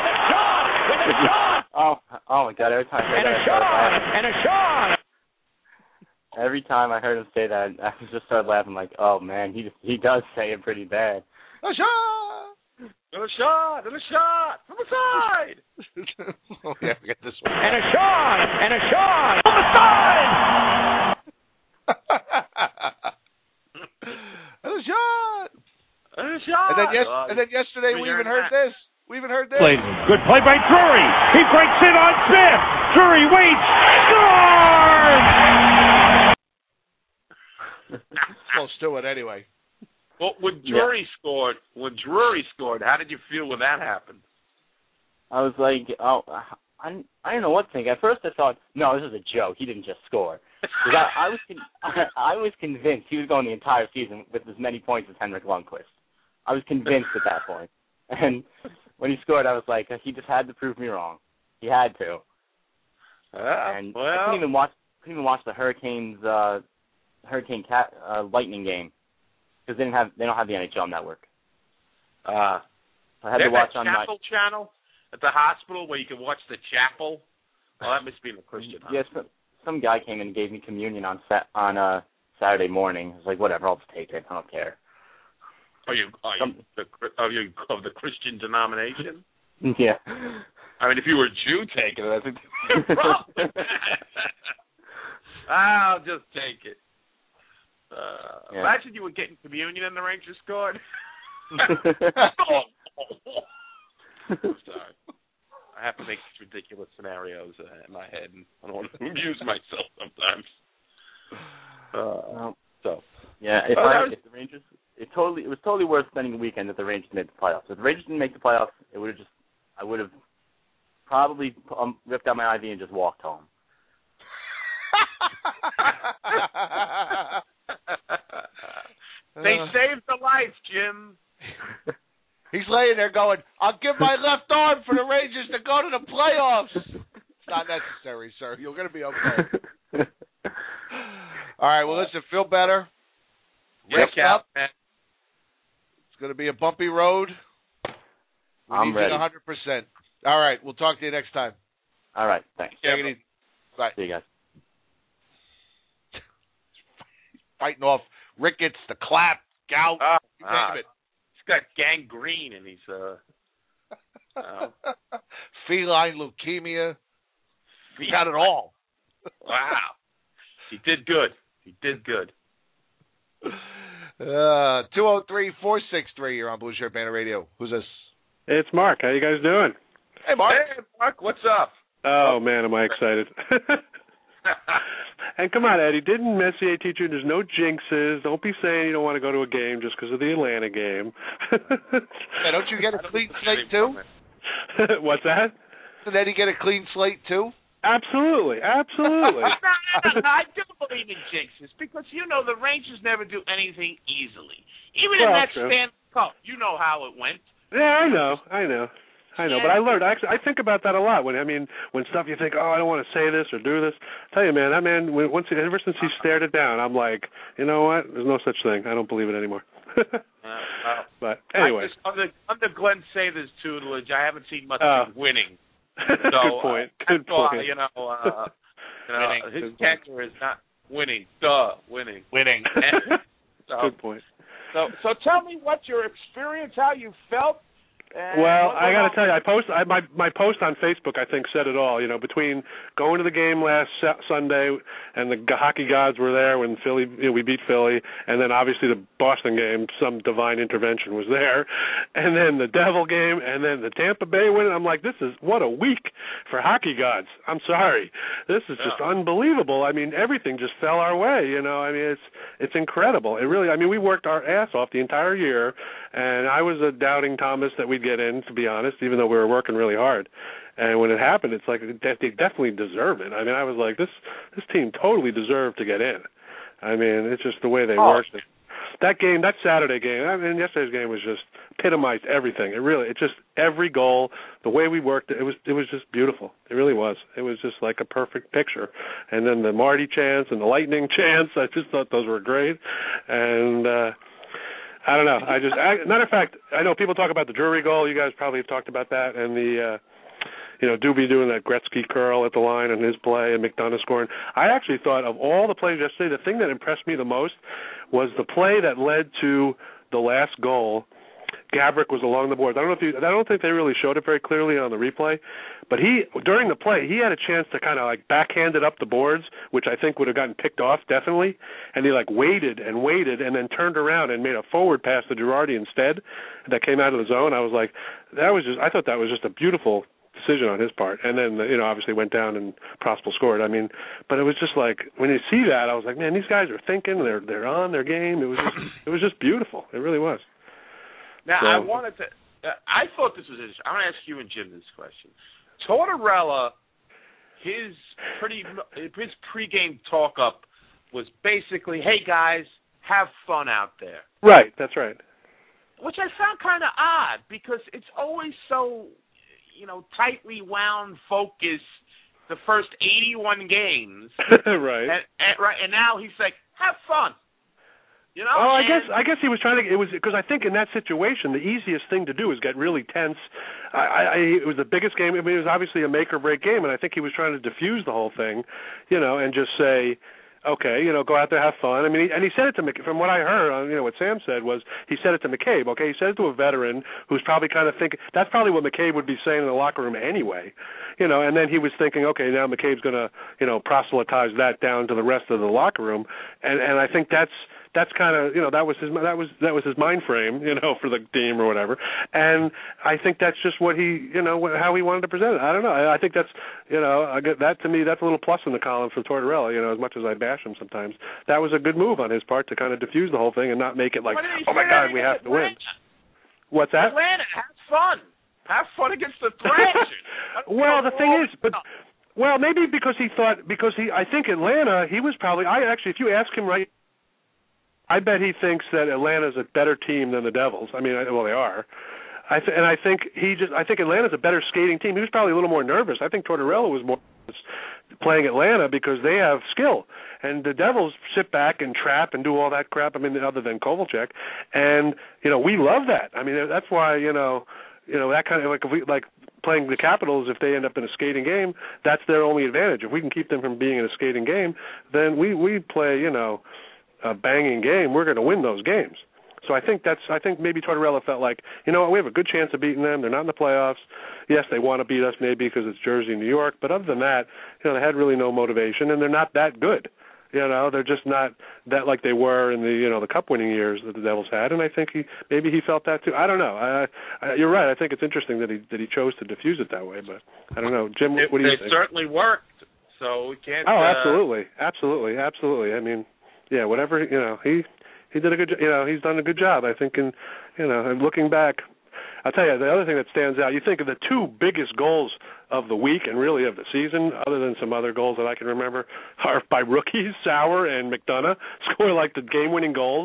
Oh my God! Every time I heard a shot. Every time I heard him say that, I just started laughing. Like, oh man, he does say it pretty bad. A shot! And a shot! And a shot! From the side! Oh yeah, we got this one. And a shot! And a shot! From the side! And a shot! And a shot! And then yesterday we even heard this. We even heard this. Good play by Drury. He breaks in on Smith. Drury waits. Scores! Close to it anyway. Well, when Drury scored, how did you feel when that happened? I was like, I didn't know what to think. At first I thought, no, this is a joke. He didn't just score. I was convinced he was going the entire season with as many points as Henrik Lundqvist. I was convinced at that point. And when he scored, I was like, he just had to prove me wrong. He had to. I couldn't even watch the Hurricanes Lightning game because they don't have the NHL Network. So I had to watch on my channel at the hospital where you can watch the chapel. Oh, that must be in the Christian. Yes, some guy came in and gave me communion on Saturday morning. I was like, whatever, I'll just take it. I don't care. Are you of the Christian denomination? Yeah. I mean, if you were a Jew taking it, that's a different problem. I'll just take it. Imagine you were getting communion and the Rangers scored. Sorry. I have to make these ridiculous scenarios in my head, and I don't want to amuse myself sometimes. If the Rangers, it was totally worth spending a weekend if the Rangers made the playoffs. If the Rangers didn't make the playoffs, I would have probably ripped out my IV and just walked home. They saved the life, Jim. He's laying there going, I'll give my left arm for the Rangers to go to the playoffs. It's not necessary, sir. You're going to be okay. All right, well, listen, feel better. Rest up. Man. It's going to be a bumpy road. I'm ready. 100%. All right, we'll talk to you next time. All right, thanks. Take it easy. Bye. See you guys. Fighting off rickets, the clap, gout, you name it. He's got gangrene and he's feline leukemia. He got it all. Wow. He did good. 203-463. You're on Blue Shirt Banner Radio. Who's this? Hey, it's Mark. How you guys doing? Hey, Mark. Hey, Mark. What's up? Oh, man, am I excited. And come on, Eddie, didn't Messier teach you there's no jinxes? Don't be saying you don't want to go to a game just because of the Atlanta game. Yeah, don't you get a clean slate, too? What's that? Did Eddie get a clean slate, too? Absolutely. No, I do believe in jinxes because, the Rangers never do anything easily. Even in that Stanley Cup, you know how it went. Yeah, I know. But I learned. I think about that a lot. When stuff you think, oh, I don't want to say this or do this. I tell you, man, that man. Ever since he stared it down, I'm like, you know what? There's no such thing. I don't believe it anymore. But anyway, under Glenn Sather's tutelage, I haven't seen much of him winning. So, good point. Good point. His catcher is not winning. Winning. Good point. So tell me what your experience, how you felt. Well, I got to tell you, my post on Facebook, I think, said it all. Between going to the game last Sunday and the hockey gods were there when we beat Philly, and then obviously the Boston game, some divine intervention was there, and then the Devil game, and then the Tampa Bay win. I'm like, what a week for hockey gods. I'm sorry, this is just unbelievable. Everything just fell our way. It's incredible. It really. We worked our ass off the entire year, and I was doubting Thomas that we'd get in, to be honest, even though we were working really hard. And when it happened, it's like they definitely deserve it. I was like, this team totally deserved to get in. It's just the way they worked it. That game, that Saturday game, yesterday's game was just epitomized everything. It just every goal, the way we worked, it was just beautiful. It really was. It was just like a perfect picture. And then the Marty chants and the Lightning chants, I just thought those were great. And I don't know. Matter of fact, I know people talk about the Drury goal. You guys probably have talked about that, and the Doobie doing that Gretzky curl at the line and his play, and McDonough scoring. I actually thought of all the plays yesterday, the thing that impressed me the most was the play that led to the last goal. Gaborik was along the boards. I don't think they really showed it very clearly on the replay, but during the play, he had a chance to kind of like backhand it up the boards, which I think would have gotten picked off definitely, and he waited and then turned around and made a forward pass to Girardi instead that came out of the zone. I was like, I thought that was just a beautiful decision on his part, and then obviously went down and Prospal scored. But it was just like when you see that, I was like, man, these guys are thinking, they're on their game. It was just beautiful. It really was. Now I wanted to. I thought this was interesting. I'm going to ask you and Jim this question. Tortorella, his pregame talk up was basically, "Hey guys, have fun out there." Right. That's right. Which I found kind of odd because it's always so, tightly wound, focused. The first 81 games, right? And now he's like, "Have fun." I guess he was trying to. It was because I think in that situation, the easiest thing to do is get really tense. It was the biggest game. It was obviously a make or break game, and I think he was trying to diffuse the whole thing, and just say, okay, go out there, have fun. And he said it to McCabe. From what I heard, what Sam said was he said it to McCabe. Okay, he said it to a veteran who's probably kind of thinking that's probably what McCabe would be saying in the locker room anyway, And then he was thinking, okay, now McCabe's going to, proselytize that down to the rest of the locker room, and I think that's kind of that was his mind frame for the team or whatever, and I think that's just what he how he wanted to present it. I don't know. I think that's I get that. To me, that's a little plus in the column for Tortorella. As much as I bash him sometimes, that was a good move on his part to kind of diffuse the whole thing and not make it like, oh my God, we have to win. What's that? Atlanta, have fun against the Thrashers. Well, the thing is, maybe because I think Atlanta, he was probably if you ask him right. I bet he thinks that Atlanta's a better team than the Devils. They are. I think Atlanta's a better skating team. He was probably a little more nervous. I think Tortorella was more nervous playing Atlanta because they have skill, and the Devils sit back and trap and do all that crap. Other than Kovalchuk, and we love that. That's why that kind of if we playing the Capitals, if they end up in a skating game, that's their only advantage. If we can keep them from being in a skating game, then we play a banging game, we're going to win those games. So I think maybe Tortorella felt like, we have a good chance of beating them. They're not in the playoffs. Yes, they want to beat us maybe because it's Jersey, New York, but other than that, they had really no motivation, and they're not that good. They're just not that like they were in the Cup winning years that the Devils had, and I think he felt that too. I don't know. You're right. I think it's interesting that he chose to diffuse it that way, but I don't know. Jim, what do you think? It certainly worked, so we can't. Oh, absolutely. Yeah, whatever, he did a good job. He's done a good job, I think, and looking back, I'll tell you, the other thing that stands out, you think of the two biggest goals of the week and really of the season, other than some other goals that I can remember, are by rookies, Sauer and McDonough, score like the game-winning goals.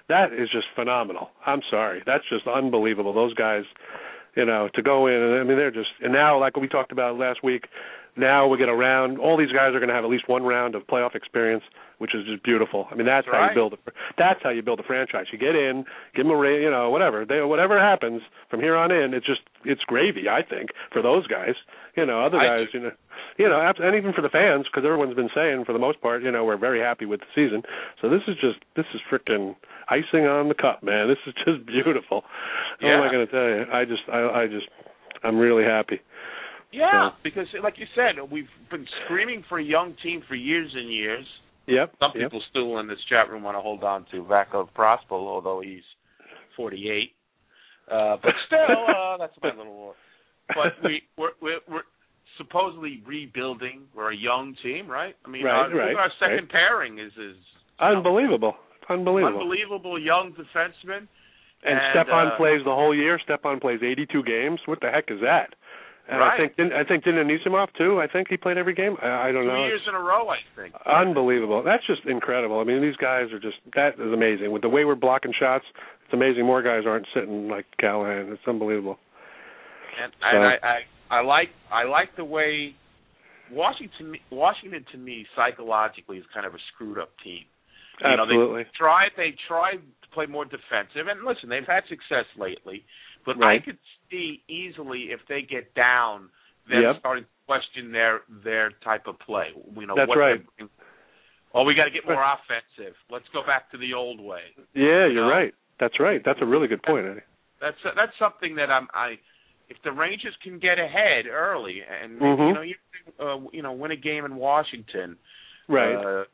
that is just phenomenal. I'm sorry. That's just unbelievable. Those guys, to go in, and I mean, they're just, and now, like we talked about last week, now we get a round. All these guys are going to have at least one round of playoff experience, which is just beautiful. I mean, that's how you build that's how you build a franchise. You get in, give them a whatever. Whatever happens from here on in, it's gravy, I think, for those guys. Other guys, and even for the fans, because everyone's been saying for the most part, we're very happy with the season. So this is freaking icing on the cup, man. This is just beautiful. Yeah. What am I going to tell you? I'm really happy. Yeah, because like you said, we've been screaming for a young team for years and years. Yep. Some people still in this chat room want to hold on to Vako Prospol, although he's 48. But still, that's my little. But we're supposedly rebuilding. We're a young team, right? I mean, our second pairing is unbelievable. Unbelievable young defenseman. And Stepan plays the whole year. Stepan plays 82 games. What the heck is that? And I think didn't Anisimov too. I think he played every game. I don't know. 2 years in a row, I think. Unbelievable. That's just incredible. I mean, these guys are that is amazing. With the way we're blocking shots, it's amazing. More guys aren't sitting like Callahan. It's unbelievable. And I like the way Washington to me psychologically is kind of a screwed up team. Absolutely. They tried to play more defensive, and listen, they've had success lately. But I could see easily if they get down, them starting to question their type of play. That's right. We got to get more offensive. Let's go back to the old way. Yeah, you're right. That's right. That's a really good point, Eddie. That's something that if the Rangers can get ahead early and win a game in Washington, right?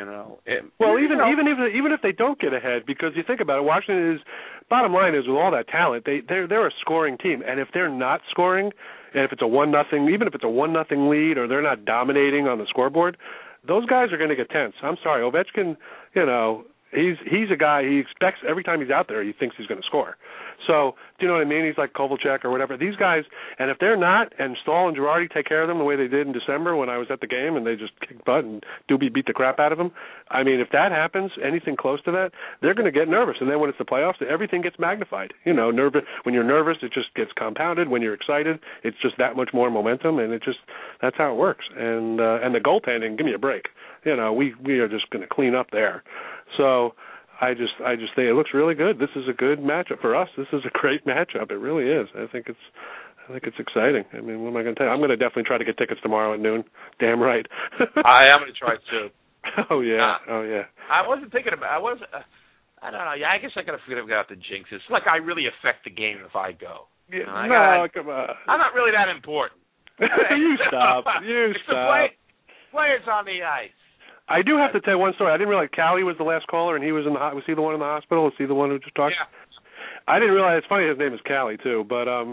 Even if they don't get ahead, because you think about it, Washington is, bottom line is, with all that talent, they're a scoring team, and if they're not scoring, and if it's a 1-0, even if it's a 1-0 lead, or they're not dominating on the scoreboard, those guys are going to get tense. I'm sorry, Ovechkin, he's a guy, he expects every time he's out there, he thinks he's going to score. So, do you know what I mean? He's like Kovalchuk or whatever. These guys, and if they're not, and Stahl and Girardi take care of them the way they did in December when I was at the game and they just kicked butt and Doobie beat the crap out of them, I mean, if that happens, anything close to that, they're going to get nervous. And then when it's the playoffs, everything gets magnified. Nervous. When you're nervous, it just gets compounded. When you're excited, it's just that much more momentum, and that's how it works. And the goaltending, give me a break. We are just going to clean up there. So I just think it looks really good. This is a good matchup for us. This is a great matchup. It really is. I think it's exciting. I mean, what am I going to tell you? I'm going to definitely try to get tickets tomorrow at noon. Damn right. I am going to try too. Oh yeah. I wasn't thinking about. I don't know. Yeah, I guess I got to figure out the jinx. It's like I really affect the game if I go. Come on. I'm not really that important. You stop. It's the players on the ice. I do have to tell you one story. I didn't realize Callie was the last caller, and he was was he the one in the hospital? Was he the one who just talked? Yeah. I didn't realize. It's funny his name is Callie too, but I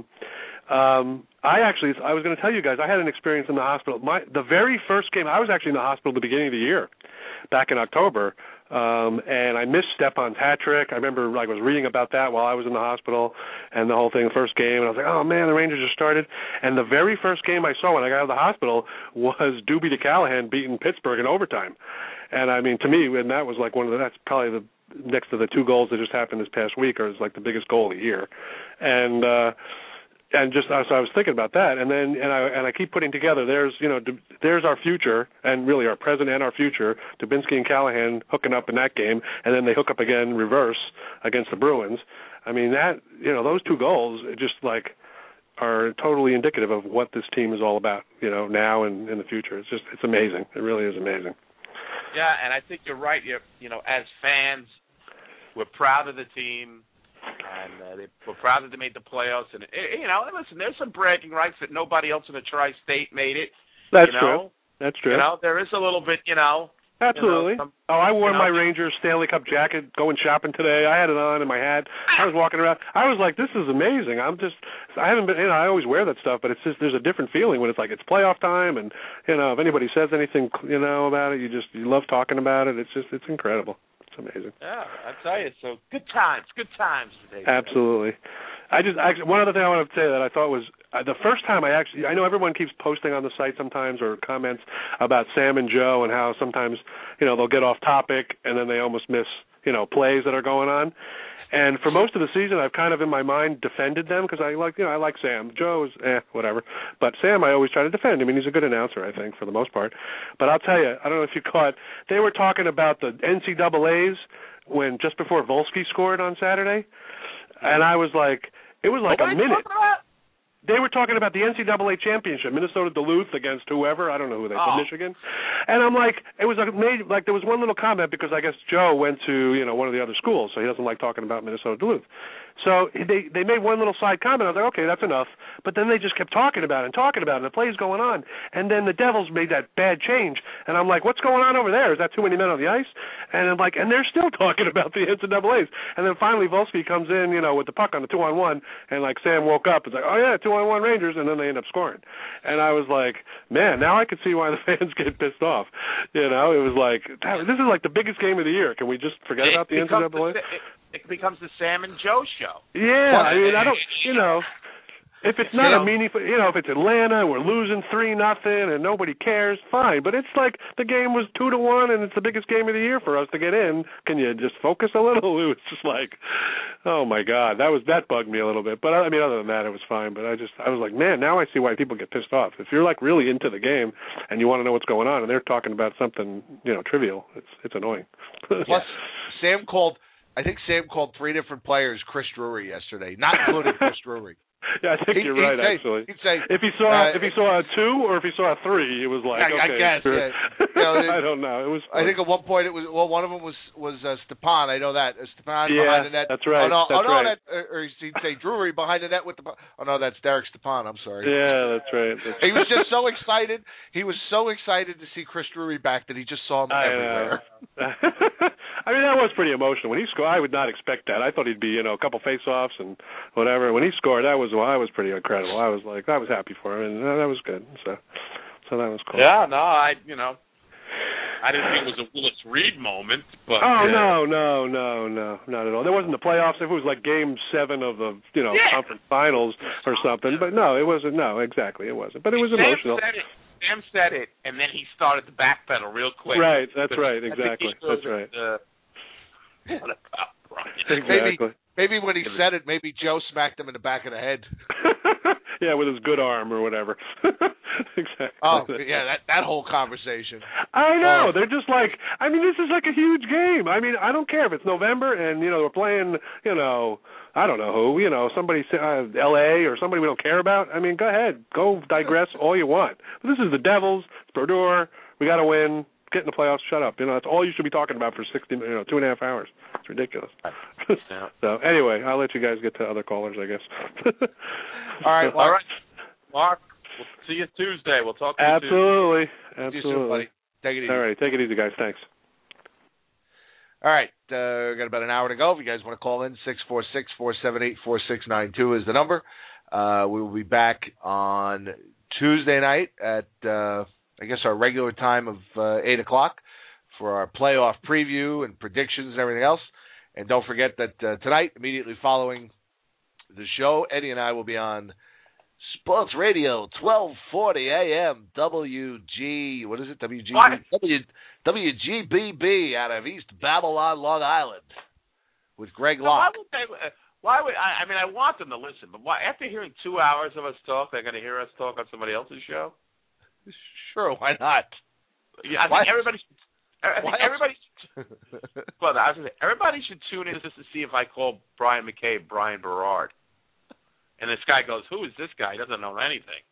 was going to tell you guys I had an experience in the hospital. The very first game, I was actually in the hospital at the beginning of the year, back in October, and I missed Stepan's hat trick. I remember I was reading about that while I was in the hospital and the whole thing, the first game, and I was like, oh man, the Rangers just started. And the very first game I saw when I got out of the hospital was Doobie to Callahan beating Pittsburgh in overtime. And I mean, to me, and that was like that's probably the next to the two goals that just happened this past week, or is like the biggest goal of the year. And just so I was thinking about that, and I keep putting together. There's our future, and really our present and our future. Dubinsky and Callahan hooking up in that game, and then they hook up again reverse against the Bruins. I mean those two goals just are totally indicative of what this team is all about. Now and in the future. It's amazing. It really is amazing. Yeah, and I think you're right. As fans, we're proud of the team. And we're proud that they made the playoffs. And, listen, there's some bragging rights that nobody else in the Tri-State made it. That's true. That's true. There is a little bit, Absolutely. I wore my Rangers Stanley Cup jacket going shopping today. I had it on in my hat. I was walking around. I was like, this is amazing. I haven't been, I always wear that stuff, but it's just, there's a different feeling when it's like it's playoff time and, if anybody says anything, about it, you love talking about it. It's incredible. It's amazing. Yeah, I tell you. So good times today. Absolutely. One other thing I want to say that I thought was the first time I know everyone keeps posting on the site sometimes or comments about Sam and Joe and how sometimes they'll get off topic and then they almost miss plays that are going on. And for most of the season, I've kind of in my mind defended them because I like Sam. Joe is whatever, but Sam I always try to defend. I mean, he's a good announcer, I think, for the most part. But I'll tell you, I don't know if you caught, they were talking about the NCAAs when just before Volsky scored on Saturday, and I was like, it was like a minute. They were talking about the NCAA championship, Minnesota Duluth against whoever. I don't know who they put, Michigan. And I'm like, it was there was one little comment because I guess Joe went to one of the other schools, so he doesn't like talking about Minnesota Duluth. So they made one little side comment. I was like, okay, that's enough. But then they just kept talking about it, and the play's going on. And then the Devils made that bad change, and I'm like, what's going on over there? Is that too many men on the ice? And I'm like, and they're still talking about the NCAAs. And then finally Volsky comes in, with the puck on the 2-on-1, and like Sam woke up. It's like, oh yeah, 2-on-1 Rangers, and then they end up scoring. And I was like, man, now I can see why the fans get pissed off. It was like, this is like the biggest game of the year. Can we just forget about the NCAA? It becomes the Sam and Joe show. Yeah, I mean, I don't, if it's not a meaningful, if it's Atlanta, we're losing 3-0 and nobody cares, fine. But it's like the game was 2-1 and it's the biggest game of the year for us to get in. Can you just focus a little? It was just like, oh my God, that bugged me a little bit. But I mean, other than that, it was fine. But I was like, man, now I see why people get pissed off. If you're like really into the game and you want to know what's going on and they're talking about something, trivial, it's annoying. Plus, I think Sam called 3 different players Chris Drury yesterday, not including Chris Drury. Yeah, I think you're right. Actually, he'd say if he saw a 2 or if he saw a 3, it was like okay. I guess. Sure. Yeah. I don't know. It was. I think at one point it was. Well, one of them was Stepan. I know that Stepan behind the net. That's right. Right. Or he'd say Drury behind the net with the. Oh no, that's Derek Stepan. I'm sorry. Yeah, that's right. He was just so excited. He was so excited to see Chris Drury back that he just saw him everywhere. I mean, that was pretty emotional when he scored. I would not expect that. I thought he'd be, a couple face-offs and whatever. When he scored, that was pretty incredible. I was happy for him, and that was good. So that was cool. Yeah, no, I didn't think it was a Willis Reed moment, but no, not at all. There wasn't the playoffs. If it was like Game 7 of the conference finals or something, but no, it wasn't. No, exactly, it wasn't. But it was emotional. Sam said it, and then he started to backpedal real quick. Right, that's right, exactly. That's right. What about Brian? Exactly. Maybe when he said it, maybe Joe smacked him in the back of the head. Yeah, with his good arm or whatever. Exactly. Oh, yeah, that whole conversation. I know. They're just like, I mean, this is like a huge game. I mean, I don't care if it's November and, we're playing, I don't know who, somebody, L.A. or somebody we don't care about. I mean, go ahead. Go digress all you want. But this is the Devils. It's Brodeur. We got to win. Get in the playoffs. Shut up. That's all you should be talking about for 2.5 hours. It's ridiculous. Yeah. So anyway, I'll let you guys get to other callers, I guess. All right, Mark. We'll see you Tuesday. We'll talk to you Absolutely. See you soon, buddy. Take it easy. All right, take it easy, guys. Thanks. All right, got about an hour to go. If you guys want to call in, 646-478-4692 is the number. We will be back on Tuesday night at, I guess, our regular time of 8 o'clock for our playoff preview and predictions and everything else. And don't forget that tonight, immediately following the show, Eddie and I will be on Sports Radio, 1240 AM, WG, what is it, WGBB out of East Babylon, Long Island, with Greg Locke. Why would I mean, I want them to listen, but why, after hearing 2 hours of us talk, they're going to hear us talk on somebody else's show? Sure, why not? Yeah, I think everybody should tune in just to see if I call Brian McCabe Brian Berard. And this guy goes, who is this guy? He doesn't know anything.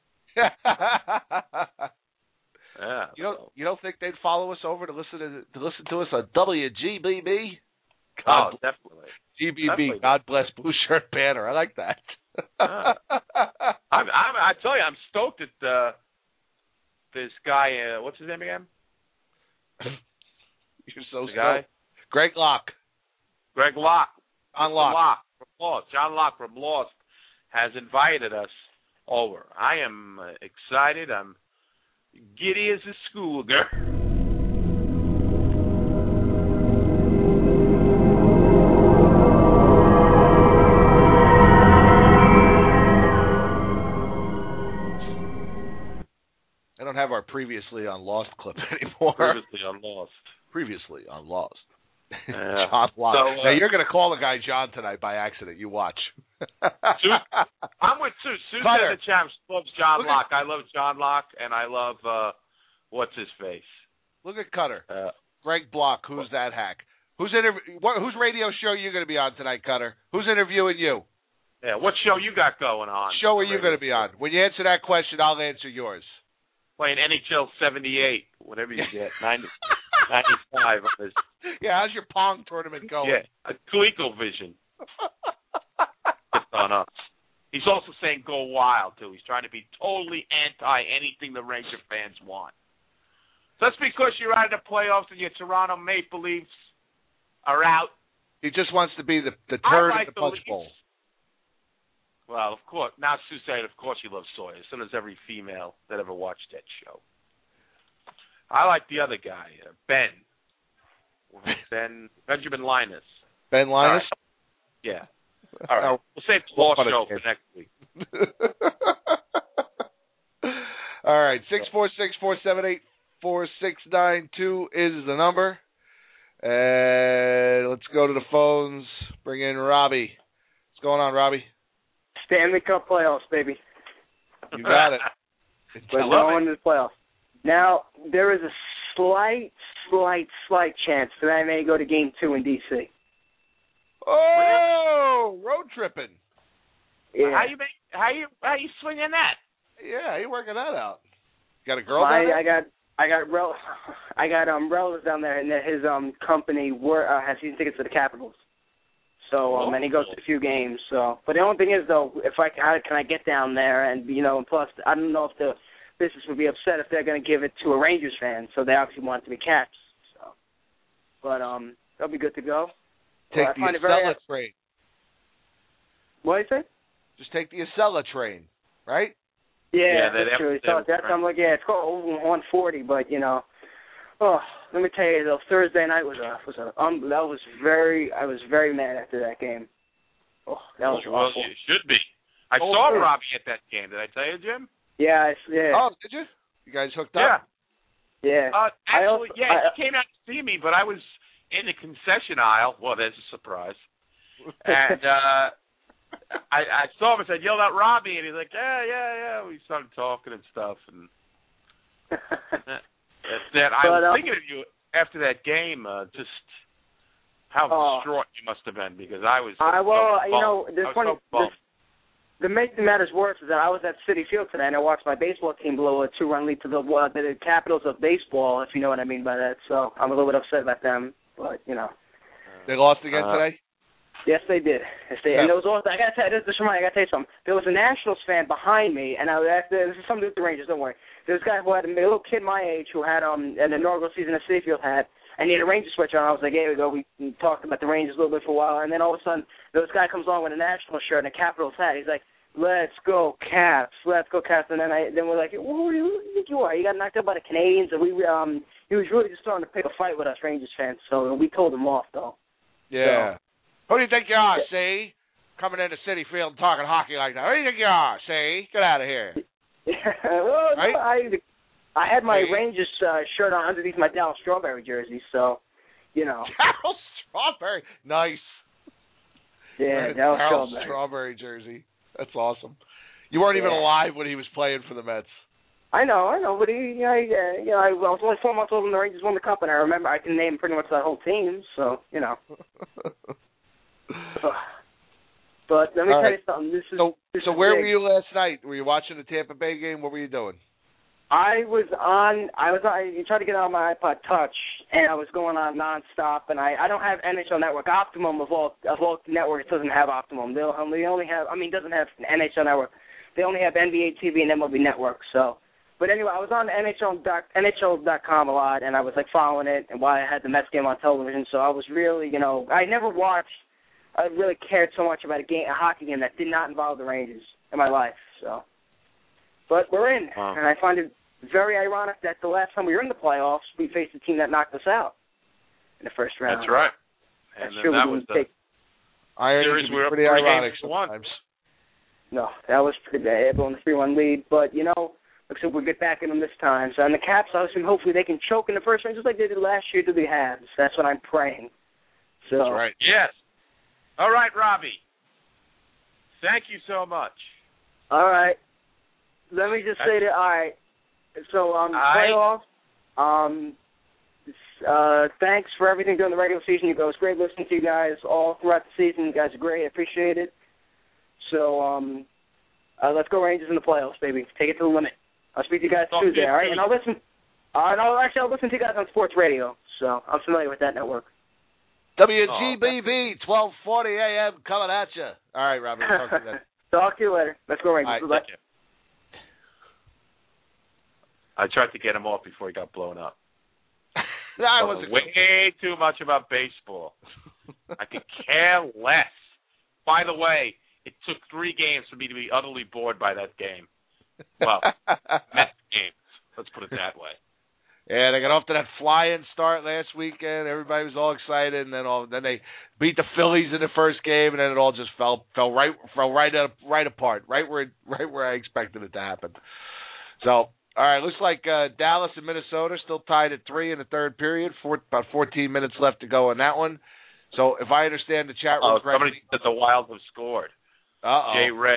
Yeah. You don't think they'd follow us over to listen to us on WGBB? Oh, definitely. GBB, definitely. God bless Blue Shirt Banner. I like that. I tell you, I'm stoked at this guy. What's his name again? You're so stoked. Greg Locke. Greg Locke. John Locke. John Locke from Lost has invited us over. I am excited. I'm giddy as a schoolgirl. I don't have our previously on Lost clip anymore. Previously on Lost. Previously on Lost. John Locke. So, now, you're going to call the guy John tonight by accident. You watch. I'm with Sue. Sue said the champ loves John Locke. I love John Locke, and I love, what's his face? Look at Cutter. Greg Block. Who's that hack? Whose radio show are you going to be on tonight, Cutter? Who's interviewing you? Yeah, what show you got going on? Show are you going to be on? When you answer that question, I'll answer yours. Playing NHL 78, whatever you get, 95. Yeah, how's your Pong tournament going? Yeah, a ColecoVision. It's on us. He's also saying go wild, too. He's trying to be totally anti-anything the Ranger fans want. That's because you're out of the playoffs and your Toronto Maple Leafs are out. He just wants to be the turd in the punch bowl. Well, of course. Now Sue said, of course, you love Sawyer. So does every female that ever watched that show. I like the other guy, Benjamin Linus. Ben Linus? Right. Yeah. All right. We'll save the ball show for next week. All right. 646-478-4692 is the number. And let's go to the phones. Bring in Robbie. What's going on, Robbie? Stanley Cup playoffs, baby. You got it. We're going to the playoffs. Now, there is a slight chance that I may go to Game 2 in D.C. Oh, road tripping. Yeah. How you swinging that? Yeah, how you working that out? You got a girl down there? I got relatives down there, and his company has season tickets to the Capitals. So and he goes to a few games. So, but the only thing is though, can I get down there, and and plus I don't know if the business would be upset if they're going to give it to a Rangers fan. So they obviously want it to be Caps. So, but they'll be good to go. Take the Acela train. What do you say? Just take the Acela train, right? Yeah, that's true. So that's I'm like, it's called 140, but let me tell you, though, Thursday night I was very mad after that game. Oh, that was awful. Well, you should be. I saw Robbie at that game. Did I tell you, Jim? Yeah. Oh, did you? You guys hooked up? Yeah. Actually, he came out to see me, but I was in the concession aisle. Well, there's a surprise. And I saw him and said, yelled out Robbie, and he's like, yeah. We started talking and stuff, and that's that. I was thinking of you after that game, just how distraught you must have been, because I was. The main thing matters worse is that I was at Citi Field today, and I watched my baseball team blow a 2-run lead to the Capitals of baseball, if you know what I mean by that. So I'm a little bit upset about them, but They lost again today? Yes, they did. And there was also, I gotta tell you something. There was a Nationals fan behind me, and this is something with the Rangers. Don't worry. There's a guy who had a little kid my age who had an inaugural season at Citi Field hat, and he had a Rangers switch on. I was like, here we go. We talked about the Rangers a little bit for a while, and then all of a sudden, this guy comes on with a Nationals shirt and a Capitals hat. He's like, "Let's go Caps, let's go Caps." And then we're like, "Who do you think you are? You got knocked out by the Canadians?" And he was really just starting to pick a fight with us Rangers fans. So we told him off though. Yeah. So, who do you think you are, see? Coming into Citi Field and talking hockey like that. Who do you think you are, see? Get out of here. Well, right? I had my Rangers shirt on underneath my Dallas Strawberry jersey, so, Dallas Strawberry. Nice. Yeah, Dallas Strawberry jersey. That's awesome. You weren't even alive when he was playing for the Mets. I know, but I was only 4 months old when the Rangers won the Cup, and I remember I can name pretty much that whole team, so, But let me tell you something. So where were you last night? Were you watching the Tampa Bay game? What were you doing? I tried to get on my iPod Touch, and I was going on nonstop. And I don't have NHL Network. Optimum of all networks doesn't have Optimum. They only have. Doesn't have NHL Network. They only have NBA TV and MLB Network. So, but anyway, I was on NHL.com a lot, and I was following it, and while I had the Mets game on television. So I was really, I never watched. I really cared so much about a hockey game that did not involve the Rangers in my life. So, but we're in, and I find it very ironic that the last time we were in the playoffs, we faced a team that knocked us out in the first round. That's right. And then that was the series we were pretty ironic sometimes. No, that was pretty bad, blowing the 3-1 lead. But, looks like we'll get back in them this time. So, on the Caps, hopefully they can choke in the first round just like they did last year to the Habs. That's what I'm praying. So, That's right. Yes. All right, Robbie. Thank you so much. All right. Let me just say that. All right. So playoffs. Thanks for everything during the regular season. You guys, great listening to you guys all throughout the season. You guys are great. I appreciate it. So let's go Rangers in the playoffs, baby. Take it to the limit. I'll speak to you guys Tuesday. All right, and I'll listen. I'll listen to you guys on sports radio. So I'm familiar with that network. WGBB 1240 AM coming at you. All right, Robert. Talk to you then. Talk to you later. Let's go Rangers. All right, thank you. I tried to get him off before he got blown up. I was way too much about baseball. I could care less. By the way, it took 3 games for me to be utterly bored by that game. Well, Mets games. Let's put it that way. Yeah, they got off to that flying start last weekend. Everybody was all excited, and then they beat the Phillies in the first game, and then it all just fell right apart, right where I expected it to happen. So, all right, looks like Dallas and Minnesota still tied at 3 in the third period. About 14 minutes left to go in that one. So, if I understand the chat room correctly, somebody said the Wild have scored. Jay Ray,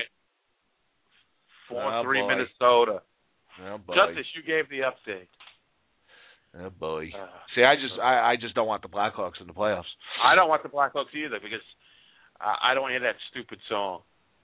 4-3 Minnesota. Oh, boy. Justice, you gave the update. Oh boy! See, I just don't want the Blackhawks in the playoffs. I don't want the Blackhawks either because I don't hear that stupid song.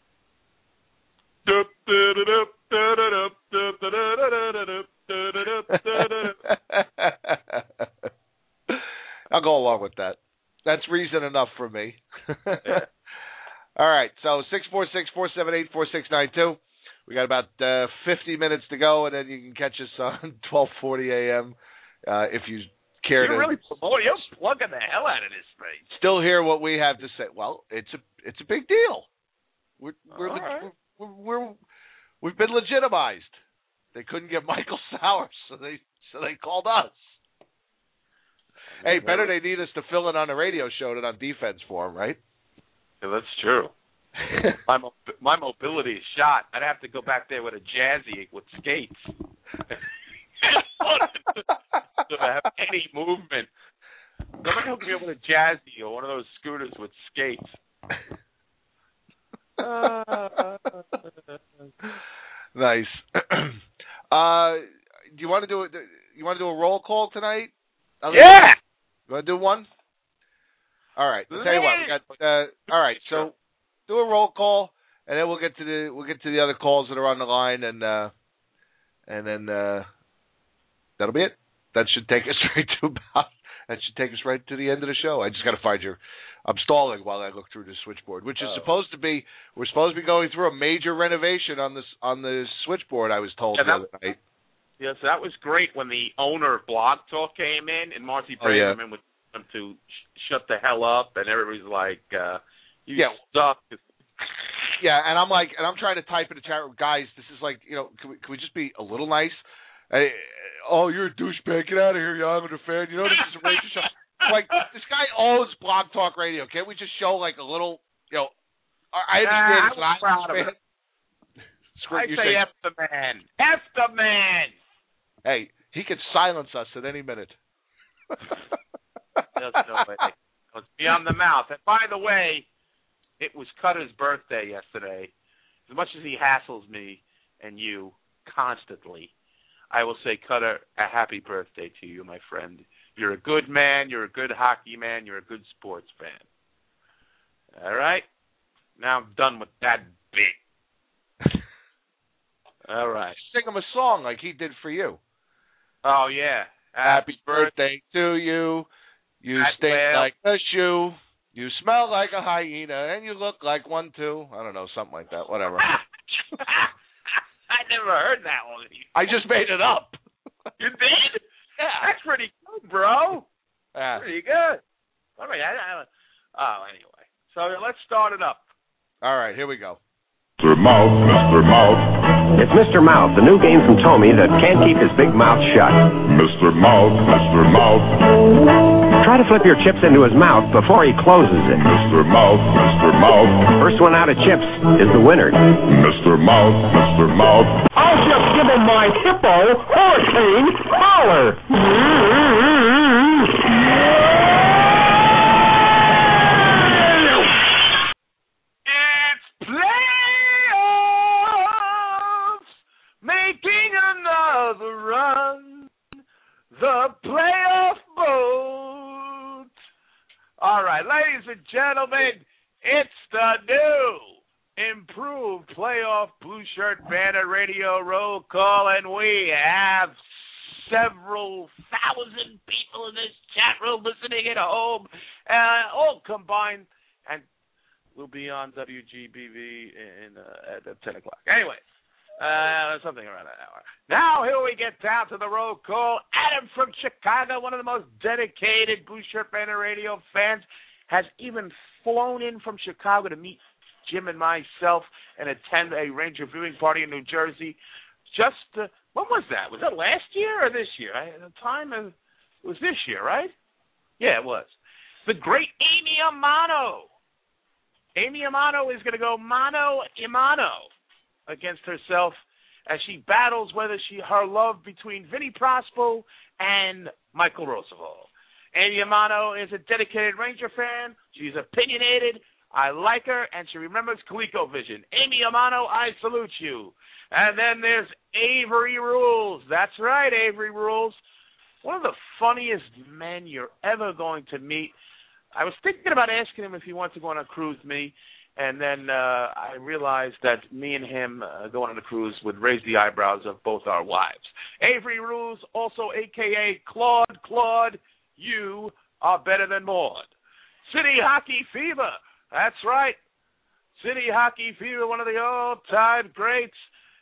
I'll go along with that. That's reason enough for me. All right, so 646-478-4692. We got about 50 minutes to go, and then you can catch us on 1240 AM. If you care to, you're plugging the hell out of this thing. Still hear what we have to say. Well, it's a big deal. We've been legitimized. They couldn't get Michael Sowers, so they called us. Hey, better they need us to fill in on the radio show than on defense for them, right? Yeah, that's true. My mobility is shot. I'd have to go back there with a Jazzy with skates. To have any movement. Somebody hook me up with a Jazzy or one of those scooters with skates. Nice. Do you want to do it? You want to do a roll call tonight? Yeah. You want to do one? All right. I'll tell you what. We got. All right. So do a roll call, and then we'll get to the other calls that are on the line, and then that'll be it. That should take us right to the end of the show. I just got to find I'm stalling while I look through the switchboard, which is we're supposed to be going through a major renovation on the switchboard. I was told the other night. Yes, that was great when the owner of Blog Talk came in and Marcy Braverman would them to shut the hell up, and everybody's like, "You suck." Yeah, and I'm trying to type in the chat room, guys. This is like, can we just be a little nice? You're a douchebag. Get out of here, young and a fan. You know this is a radio show. Like, this guy owns Blog Talk Radio. Can't we just show like a little, I understand. I was proud of it. I say F the man. F the man. Hey, he could silence us at any minute. There's no way. It's beyond the mouth. And by the way, it was Cutter's birthday yesterday. As much as he hassles me and you constantly, I will say, Cutter, a happy birthday to you, my friend. You're a good man. You're a good hockey man. You're a good sports fan. All right? Now I'm done with that bit. All right. Sing him a song like he did for you. Oh, yeah. Happy birthday to you. You stink like a shoe. You smell like a hyena, and you look like one, too. I don't know, something like that. Whatever. I never heard that one. I just made it up. You did? Yeah. That's pretty good, bro. Yeah. Pretty good. All right. Anyway. So let's start it up. All right, here we go. Mr. Mouth, Mr. Mouth. It's Mr. Mouth, the new game from Tommy that can't keep his big mouth shut. Mr. Mouth, Mr. Mouth. Try to flip your chips into his mouth before he closes it. Mr. Mouth, Mr. Mouth. First one out of chips is the winner. Mr. Mouth, Mr. Mouth. I'll just give him my hippo hurricane collar. All right, ladies and gentlemen, it's the new, improved playoff Blue Shirt Banner Radio roll call, and we have several thousand people in this chat room listening at home, all combined, and we'll be on WGBV at 10 o'clock. Anyway, something around that hour. Now, here we get down to the roll call. Adam from Chicago, one of the most dedicated Blue Shirt Banner Radio fans, has even flown in from Chicago to meet Jim and myself and attend a Ranger viewing party in New Jersey. When was that? Was that last year or this year? It was this year, right? Yeah, it was. The great Amy Amano. Amy Amano is going to go mano a mano against herself as she battles her love between Vinny Prospo and Michael Roosevelt. Amy Amano is a dedicated Ranger fan. She's opinionated. I like her, and she remembers ColecoVision. Amy Amano, I salute you. And then there's Avery Rules. That's right, Avery Rules. One of the funniest men you're ever going to meet. I was thinking about asking him if he wants to go on a cruise with me, and then I realized that me and him going on a cruise would raise the eyebrows of both our wives. Avery Rules, also a.k.a. Claude. Claude, you are better than Maud. City Hockey Fever. That's right. City Hockey Fever, one of the all-time greats.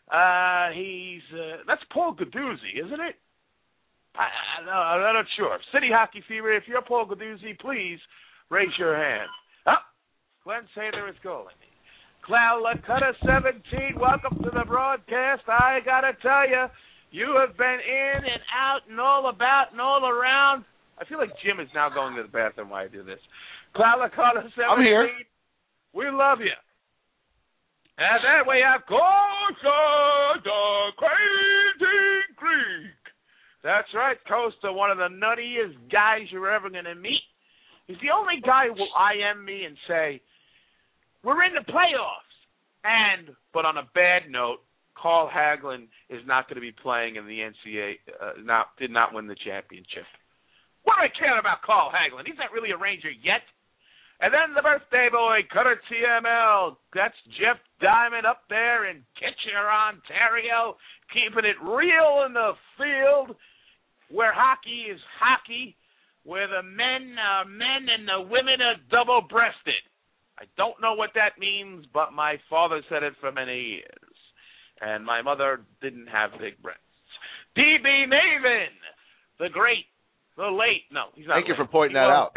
That's Paul Gaduzzi, isn't it? I'm not sure. City Hockey Fever, if you're Paul Gaduzzi, please raise your hand. Glenn Sather is calling me. Calcutta 17, welcome to the broadcast. I got to tell you, you have been in and out and all about and all around. I feel like Jim is now going to the bathroom while I do this. Calcutta 17, I'm here. We love you. And then we have Costa the Crazy Greek. That's right, Costa, one of the nuttiest guys you're ever going to meet. He's the only guy who will IM me and say, we're in the playoffs. But on a bad note, Carl Hagelin is not going to be playing in the NCAA, did not win the championship. What do I care about Carl Hagelin? He's not really a Ranger yet. And then the birthday boy, Cutter TML. That's Jeff Diamond up there in Kitchener, Ontario, keeping it real in the field where hockey is hockey, where the men are men and the women are double-breasted. I don't know what that means, but my father said it for many years. And my mother didn't have big breasts. D.B. Maven, the great, the late. No, he's not. Thank you late. for pointing that out.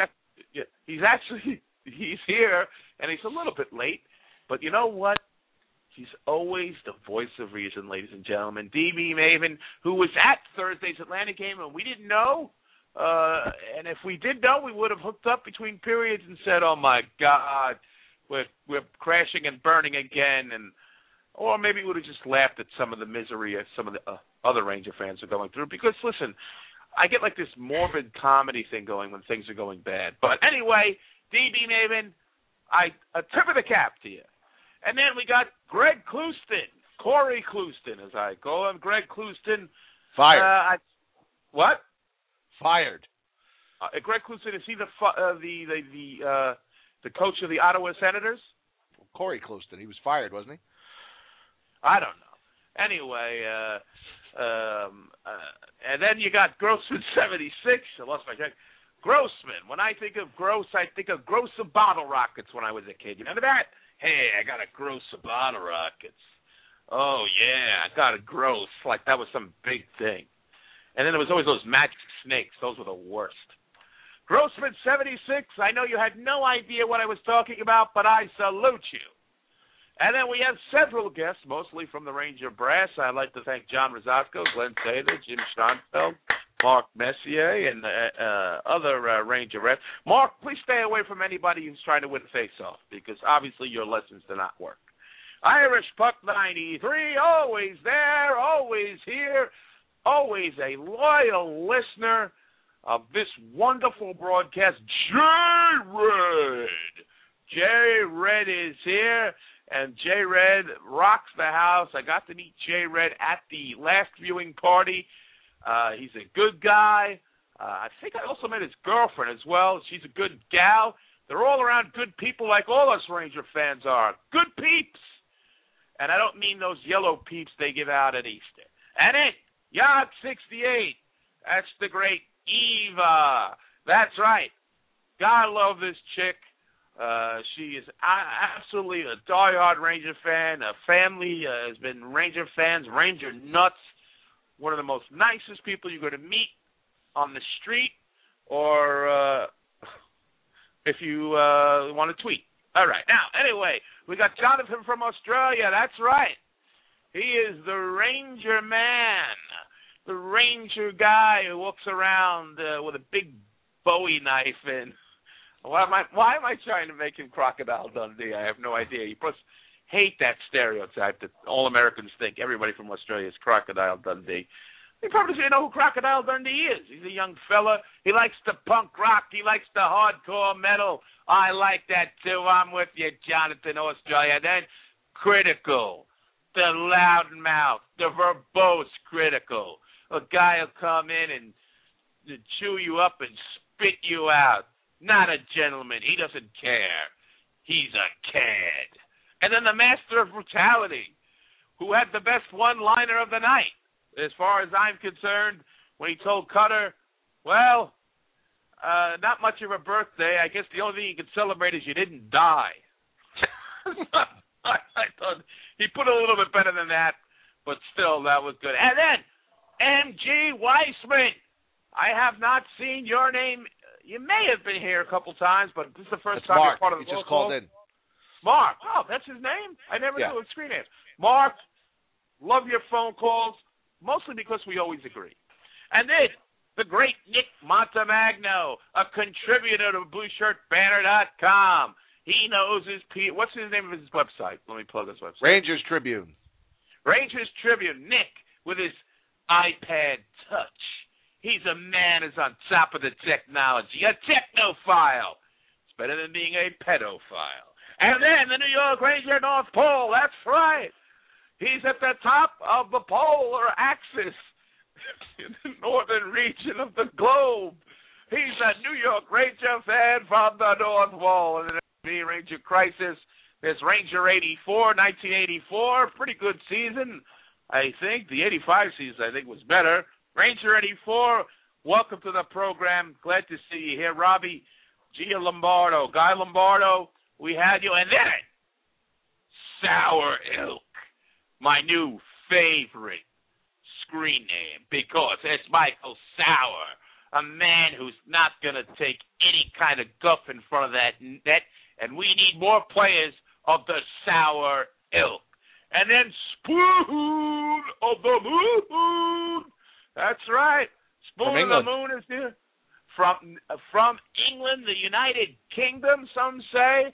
He's here, and he's a little bit late. But you know what? He's always the voice of reason, ladies and gentlemen. D.B. Maven, who was at Thursday's Atlanta game, and we didn't know. And if we did know, we would have hooked up between periods and said, oh, my God, we're crashing and burning again. Or maybe we would have just laughed at some of the misery some of the other Ranger fans are going through. Because, listen, I get like this morbid comedy thing going when things are going bad. But anyway, D.B. Maven, a tip of the cap to you. And then we got Greg Clouston, Corey Clouston, as I call him. Greg Clouston. Fired. What? Fired. Greg Clouston, is he the coach of the Ottawa Senators? Corey Clouston. He was fired, wasn't he? I don't know. Anyway, and then you got Grossman 76. I lost my track. Grossman. When I think of Gross, I think of Gross of Bottle Rockets when I was a kid. You remember that? Hey, I got a Gross of Bottle Rockets. Oh, yeah, I got a Gross. Like that was some big thing. And then there was always those magic snakes. Those were the worst. Grossman 76, I know you had no idea what I was talking about, but I salute you. And then we have several guests, mostly from the Ranger Brass. I'd like to thank John Rosasco, Glenn Sather, Jim Schonfeld, Mark Messier, and other Ranger reps. Mark, please stay away from anybody who's trying to win face-off, because obviously your lessons do not work. Irish Puck 93, always there, always here, always a loyal listener of this wonderful broadcast, Jay Red. Jay Red is here. And Jay Red rocks the house. I got to meet Jay Red at the last viewing party. He's a good guy. I think I also met his girlfriend as well. She's a good gal. They're all around good people like all us Ranger fans are. Good peeps. And I don't mean those yellow peeps they give out at Easter. And then, Yacht 68. That's the great Eva. That's right. God love this chick. She is absolutely a diehard Ranger fan. A family has been Ranger fans, Ranger nuts. One of the most nicest people you're going to meet on the street or if you want to tweet. All right. Now, anyway, we got Jonathan from Australia. That's right. He is the Ranger man, the Ranger guy who walks around with a big Bowie knife. And why am I trying to make him Crocodile Dundee? I have no idea. You must hate that stereotype that all Americans think everybody from Australia is Crocodile Dundee. You probably don't know who Crocodile Dundee is. He's a young fella. He likes the punk rock. He likes the hardcore metal. I like that, too. I'm with you, Jonathan, Australia. Then Critical, the loudmouth, the verbose Critical. A guy will come in and chew you up and spit you out. Not a gentleman. He doesn't care. He's a cad. And then the Master of Brutality, who had the best one-liner of the night, as far as I'm concerned, when he told Cutter, well, not much of a birthday. I guess the only thing you can celebrate is you didn't die. I thought he put a little bit better than that, but still, that was good. And then, M.G. Weissman. I have not seen your name. You may have been here a couple times, but this is the first time Mark. you're part of the He just called in. Mark. Oh, that's his name? I never knew his screen name. Mark, love your phone calls, mostly because we always agree. And then the great Nick Montemagno, a contributor to BlueShirtBanner.com. He knows his what's his name of his website? Let me plug his website. Rangers Tribune. Rangers Tribune. Nick with his iPad Touch. He's a man who's on top of the technology, a technophile. It's better than being a pedophile. And then the New York Ranger North Pole. That's right. He's at the top of the polar axis in the northern region of the globe. He's a New York Ranger fan from the North Wall. And the Ranger Crisis, there's Ranger 84, 1984, pretty good season, I think. The 85 season, I think, was better. Ranger 84, welcome to the program. Glad to see you here. Robbie, Gia Lombardo, Guy Lombardo, we had you. And then, Sour Ilk, my new favorite screen name, because it's Michael Sauer, a man who's not going to take any kind of guff in front of that net, and we need more players of the Sour Ilk. And then Spoon of the Moon. That's right. Spoon of the Moon is here. From England, the United Kingdom, some say,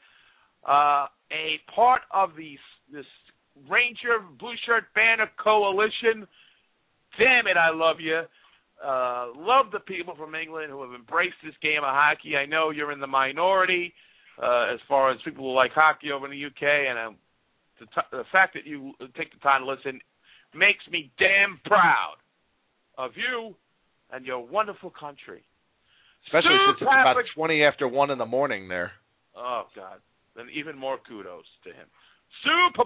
a part of this Ranger Blue Shirt Banner Coalition. Damn it, I love you. Love the people from England who have embraced this game of hockey. I know you're in the minority as far as people who like hockey over in the UK, and the fact that you take the time to listen makes me damn proud of you and your wonderful country. Especially since it's about 20 after 1 in the morning there. Oh, God. Then even more kudos to him. Sue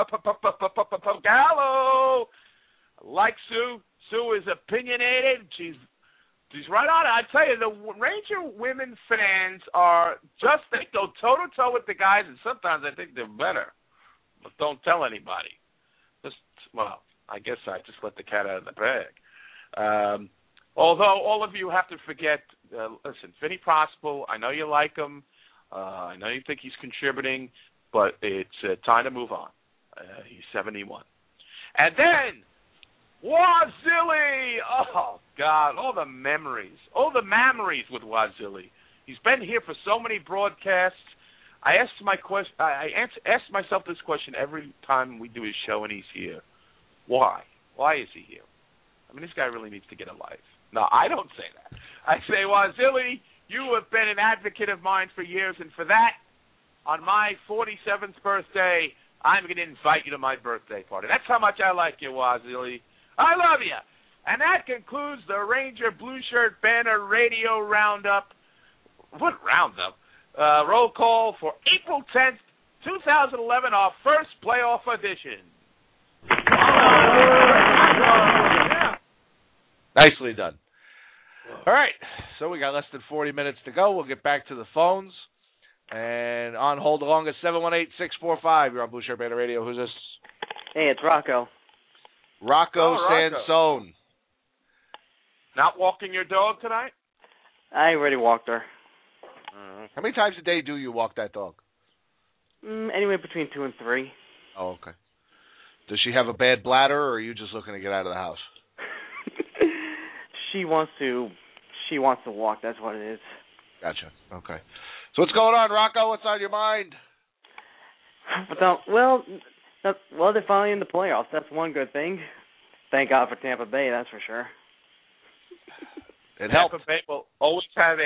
Gallo. Like Sue. Sue is opinionated. She's right on it. I tell you, the Ranger women fans are just, they go toe-to-toe with the guys, and sometimes I think they're better. But don't tell anybody. Well, I guess I just let the cat out of the bag. Although all of you have to forget, listen, Vinny Prospel, I know you like him. I know you think he's contributing, but it's time to move on. He's 71. And then, Wazili! Oh, God, all the memories with Wazili. He's been here for so many broadcasts. I ask myself this question every time we do his show and he's here. Why? Why is he here? I mean, this guy really needs to get a life. No, I don't say that. I say, Wazili, you have been an advocate of mine for years, and for that, on my 47th birthday, I'm going to invite you to my birthday party. That's how much I like you, Wazili. I love you. And that concludes the Ranger Blue Shirt Banner Radio Roundup. What roundup? Roll call for April 10th, 2011, our first playoff edition. Nicely done. All right, so we got less than 40 minutes to go. We'll get back to the phones. And on hold along at 718-645. You're on Blue Shirt Banner Radio. Who's this? Hey, it's Rocco. Rocco Sansone. Not walking your dog tonight? I already walked her. How many times a day do you walk that dog? Anywhere between 2 and 3. Oh, okay. Does she have a bad bladder, or are you just looking to get out of the house? She wants to walk. That's what it is. Gotcha. Okay. So what's going on, Rocco? What's on your mind? Well, they're finally in the playoffs. That's one good thing. Thank God for Tampa Bay, that's for sure. It helps. Tampa Bay will always have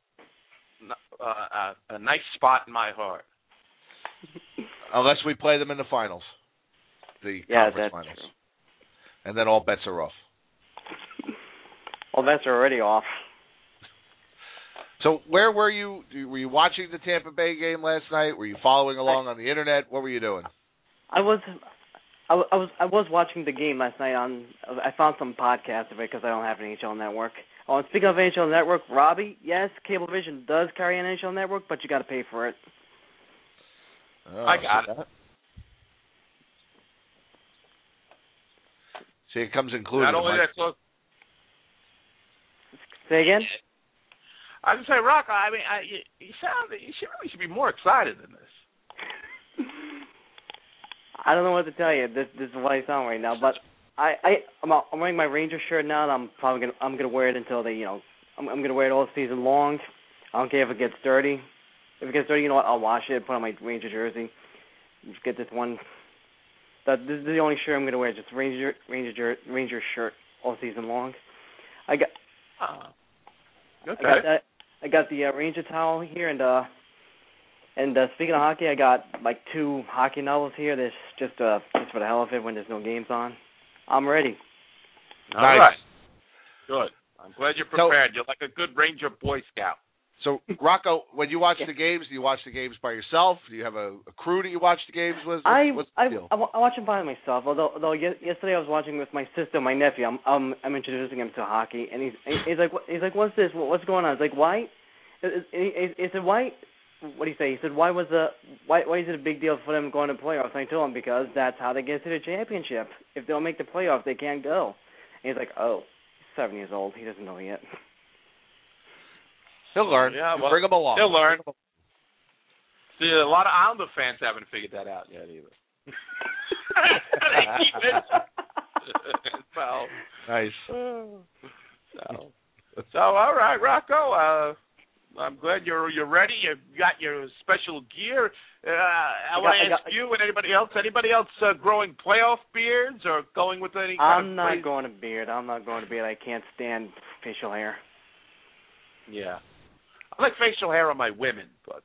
a nice spot in my heart. Unless we play them in the finals. The conference finals. True. And then all bets are off. All bets are already off. So where were you? Were you watching the Tampa Bay game last night? Were you following along on the internet? What were you doing? I was watching the game last night I found some podcasts of it because I don't have an NHL Network. Oh, and speaking of NHL Network, Robbie, yes, Cablevision does carry an NHL Network, but you got to pay for it. Oh, I got it. See, it comes included. Not only that, so say again. I was going to say, Rock, I mean, you should be more excited than this. I don't know what to tell you. This is what I sound right now, but I'm wearing my Ranger shirt now, and I'm gonna wear it until I'm gonna wear it all season long. I don't care if it gets dirty. If it gets dirty, you know what? I'll wash it, put on my Ranger jersey. Just get this one. This is the only shirt I'm gonna wear. Just Ranger shirt all season long. I got the Ranger towel here, and speaking of hockey, I got like 2 hockey novels here. This just for the hell of it when there's no games on. I'm ready. All right. Good. I'm glad you're prepared. You're like a good Ranger Boy Scout. So, Rocco, when you watch the games, do you watch the games by yourself? Do you have a crew that you watch the games with? What's the deal? I watch them by myself. Although yesterday I was watching with my sister, and my nephew. I'm introducing him to hockey, and he's like, what's this? What's going on? It's like, why? He said, why? What do you say? He said, why is it a big deal for them going to playoffs? And I told him because that's how they get to the championship. If they don't make the playoffs, they can't go. And he's like, oh, he's 7 years old. He doesn't know yet. He'll learn. Yeah, well, bring him along. He'll learn. See, a lot of Islander fans haven't figured that out yet either. So, nice. So all right, Rocco. I'm glad you're ready. You've got your special gear. I want to ask you and anybody else growing playoff beards or going with any kind I'm not going to beard. I can't stand facial hair. Yeah. I like facial hair on my women, but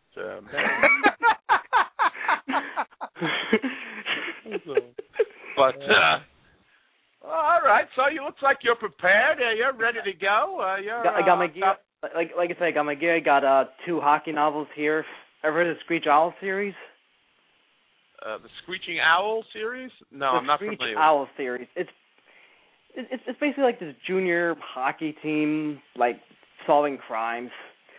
all right. So you looks like you're prepared. You're ready to go. I got my gear. Like I said, I got my gear. I got 2 hockey novels here. Ever heard of the Screech Owl series? The Screeching Owl series? No, I'm not familiar. The Screech Owl series. It's basically like this junior hockey team, like solving crimes,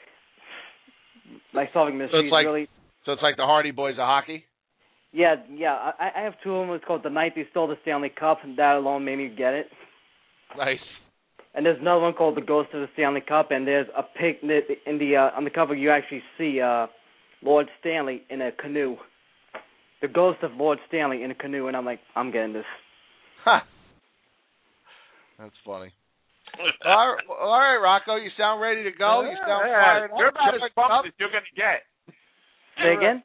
like solving mysteries. So it's like the Hardy Boys of hockey. Yeah. I have 2 of them. It's called The Night They Stole the Stanley Cup, and that alone made me get it. Nice. And there's another one called The Ghost of the Stanley Cup, and there's a pic on the cover. You actually see Lord Stanley in a canoe. The ghost of Lord Stanley in a canoe, and I'm like, I'm getting this. Ha! That's funny. All right, Rocco, you sound ready to go. You sound fired up. You're about as pumped as you're going to get. Say again?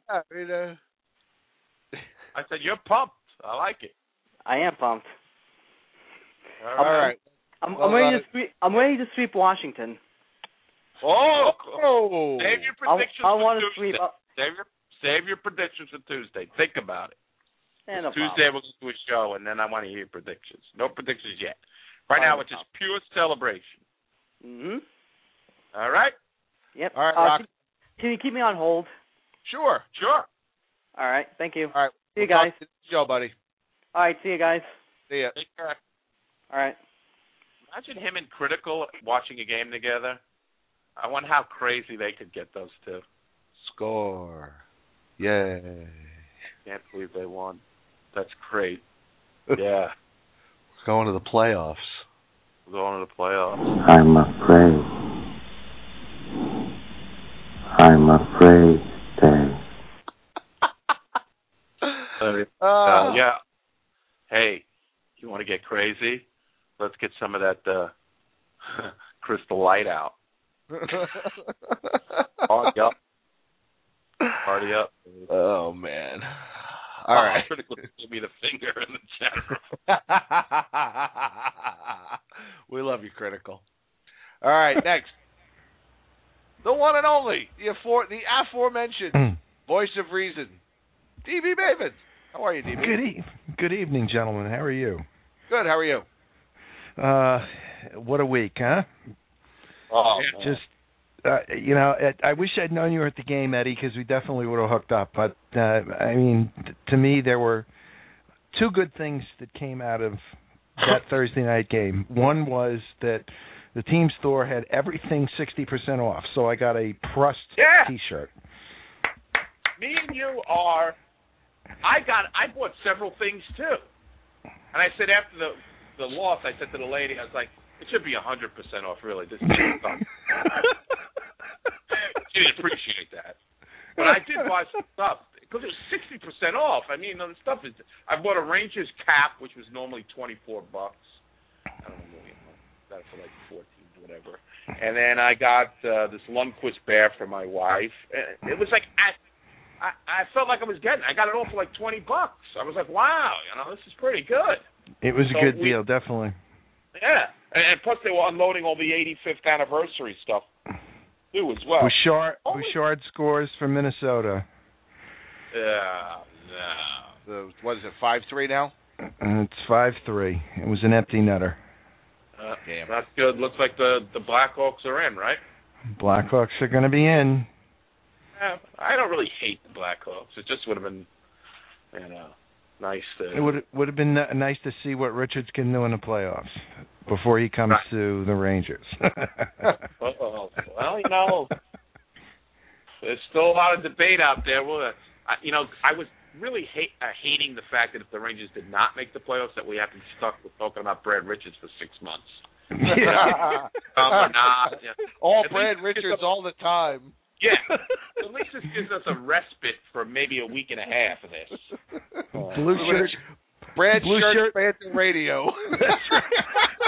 I said you're pumped. I like it. I am pumped. All right. I'm ready to sweep Washington. Oh! Save your predictions I want for to sweep. Save your predictions for Tuesday. Think about it. No Tuesday we'll do a show, and then I want to hear predictions. No predictions yet. Right now, it's just pure celebration. Mhm. All right. Yep. All right, Rock. Can you keep me on hold? Sure. All right. Thank you. All right. See you guys. Talk to Joe, buddy. All right. See you guys. See ya. Take care. All right. Imagine him and Critical watching a game together. I wonder how crazy they could get those two. Score. Yay. Can't believe they won. That's great. Yeah. Going to the playoffs. We're going to the playoffs. I'm afraid. I'm afraid, Dave. Yeah. Hey, you want to get crazy? Let's get some of that Crystal Light out. Party up. Party up. Oh, man. All right. Critical give me the finger in the chat room. We love you, Critical. All right, next. The one and only, the aforementioned voice of reason, DB Maven. How are you, DB? Good evening, gentlemen. How are you? Good. How are you? What a week, huh? Oh, just I wish I'd known you were at the game, Eddie, because we definitely would have hooked up. But I mean, to me, there were two good things that came out of that Thursday night game. One was that the team store had everything 60% off, so I got a Prust T-shirt. Me and you are. I bought several things too, and I said after the loss, I said to the lady, I was like, it should be 100% off. Really, this is fun. She didn't appreciate that, but I did buy some stuff because it was 60% off. I mean, the stuff is. I bought a Rangers cap, which was normally $24. I don't know, got it for like 14, whatever. And then I got this Lundqvist bear for my wife. It was like I felt like I was getting. I got it all for like $20. I was like, wow, this is pretty good. It was a good deal, definitely. Yeah, and plus they were unloading all the 85th anniversary stuff too as well. Bouchard scores for Minnesota. No. What is it, 5-3 now? It's 5-3. It was an empty netter. That's good. Looks like the Blackhawks are in, right? Blackhawks are going to be in. I don't really hate the Blackhawks. It just would have been, nice to. It would have been nice to see what Richards can do in the playoffs before he comes to the Rangers. Well, there's still a lot of debate out there. Well, I was really hating the fact that if the Rangers did not make the playoffs, that we have to be stuck with talking about Brad Richards for 6 months. Yeah. All Brad Richards all the time. Yeah. At least this gives us a respite for maybe a week and a half of this. Blue shirt. Brad Blue shirt. Phantom radio. That's right.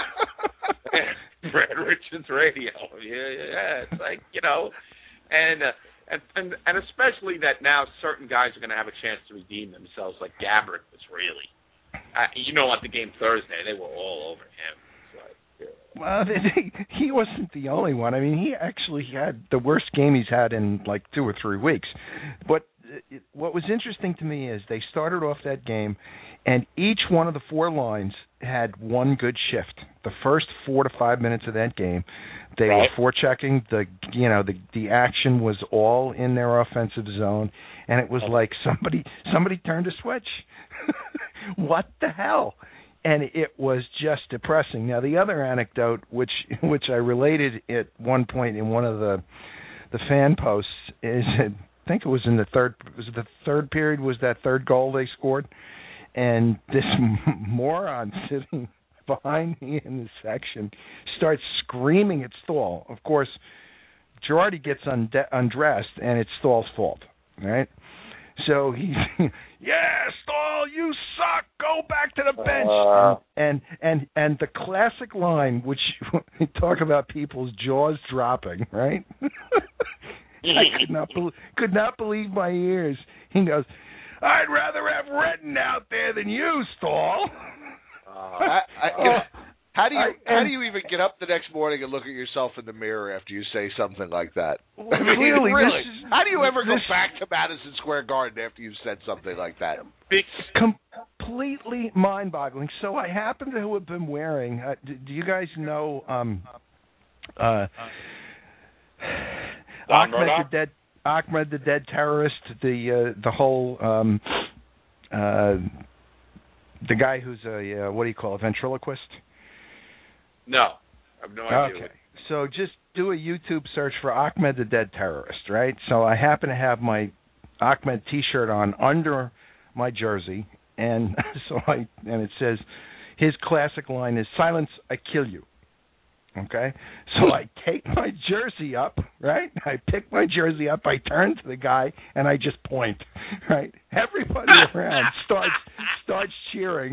Brad Richards radio. Yeah. It's like, and especially that now certain guys are going to have a chance to redeem themselves, like Gaborik was really. At the game Thursday, they were all over him. Well, he wasn't the only one. I mean, he actually had the worst game he's had in like 2 or 3 weeks. But what was interesting to me is they started off that game, and each one of the 4 lines had one good shift. The first 4 to 5 minutes of that game, they were forechecking. The action was all in their offensive zone, and it was like somebody turned a switch. What the hell? And it was just depressing. Now, the other anecdote, which I related at one point in one of the fan posts, is I think it was in the third period was that third goal they scored, and this moron sitting behind me in the section starts screaming at Stahl. Of course, Girardi gets undressed, and it's Stahl's fault, right? So he's, Stahl, you suck. Go back to the bench. And the classic line, which we talk about people's jaws dropping, right? I could not believe my ears. He goes, I'd rather have Redden out there than you, Stahl. How do you even get up the next morning and look at yourself in the mirror after you say something like that? I mean, really? How do you ever go back to Madison Square Garden after you've said something like that? completely mind-boggling. So I happen to have been wearing. Do you guys know Ahmed the Dead Terrorist? The whole the guy who's a what do you call a ventriloquist? No, I have no idea. Okay. So just do a YouTube search for Ahmed the Dead Terrorist, right? So I happen to have my Ahmed T-shirt on under my jersey, and it says his classic line is "Silence, I kill you." Okay, so I take my jersey up, right? I pick my jersey up, I turn to the guy, and I just point, right? Everybody around starts cheering.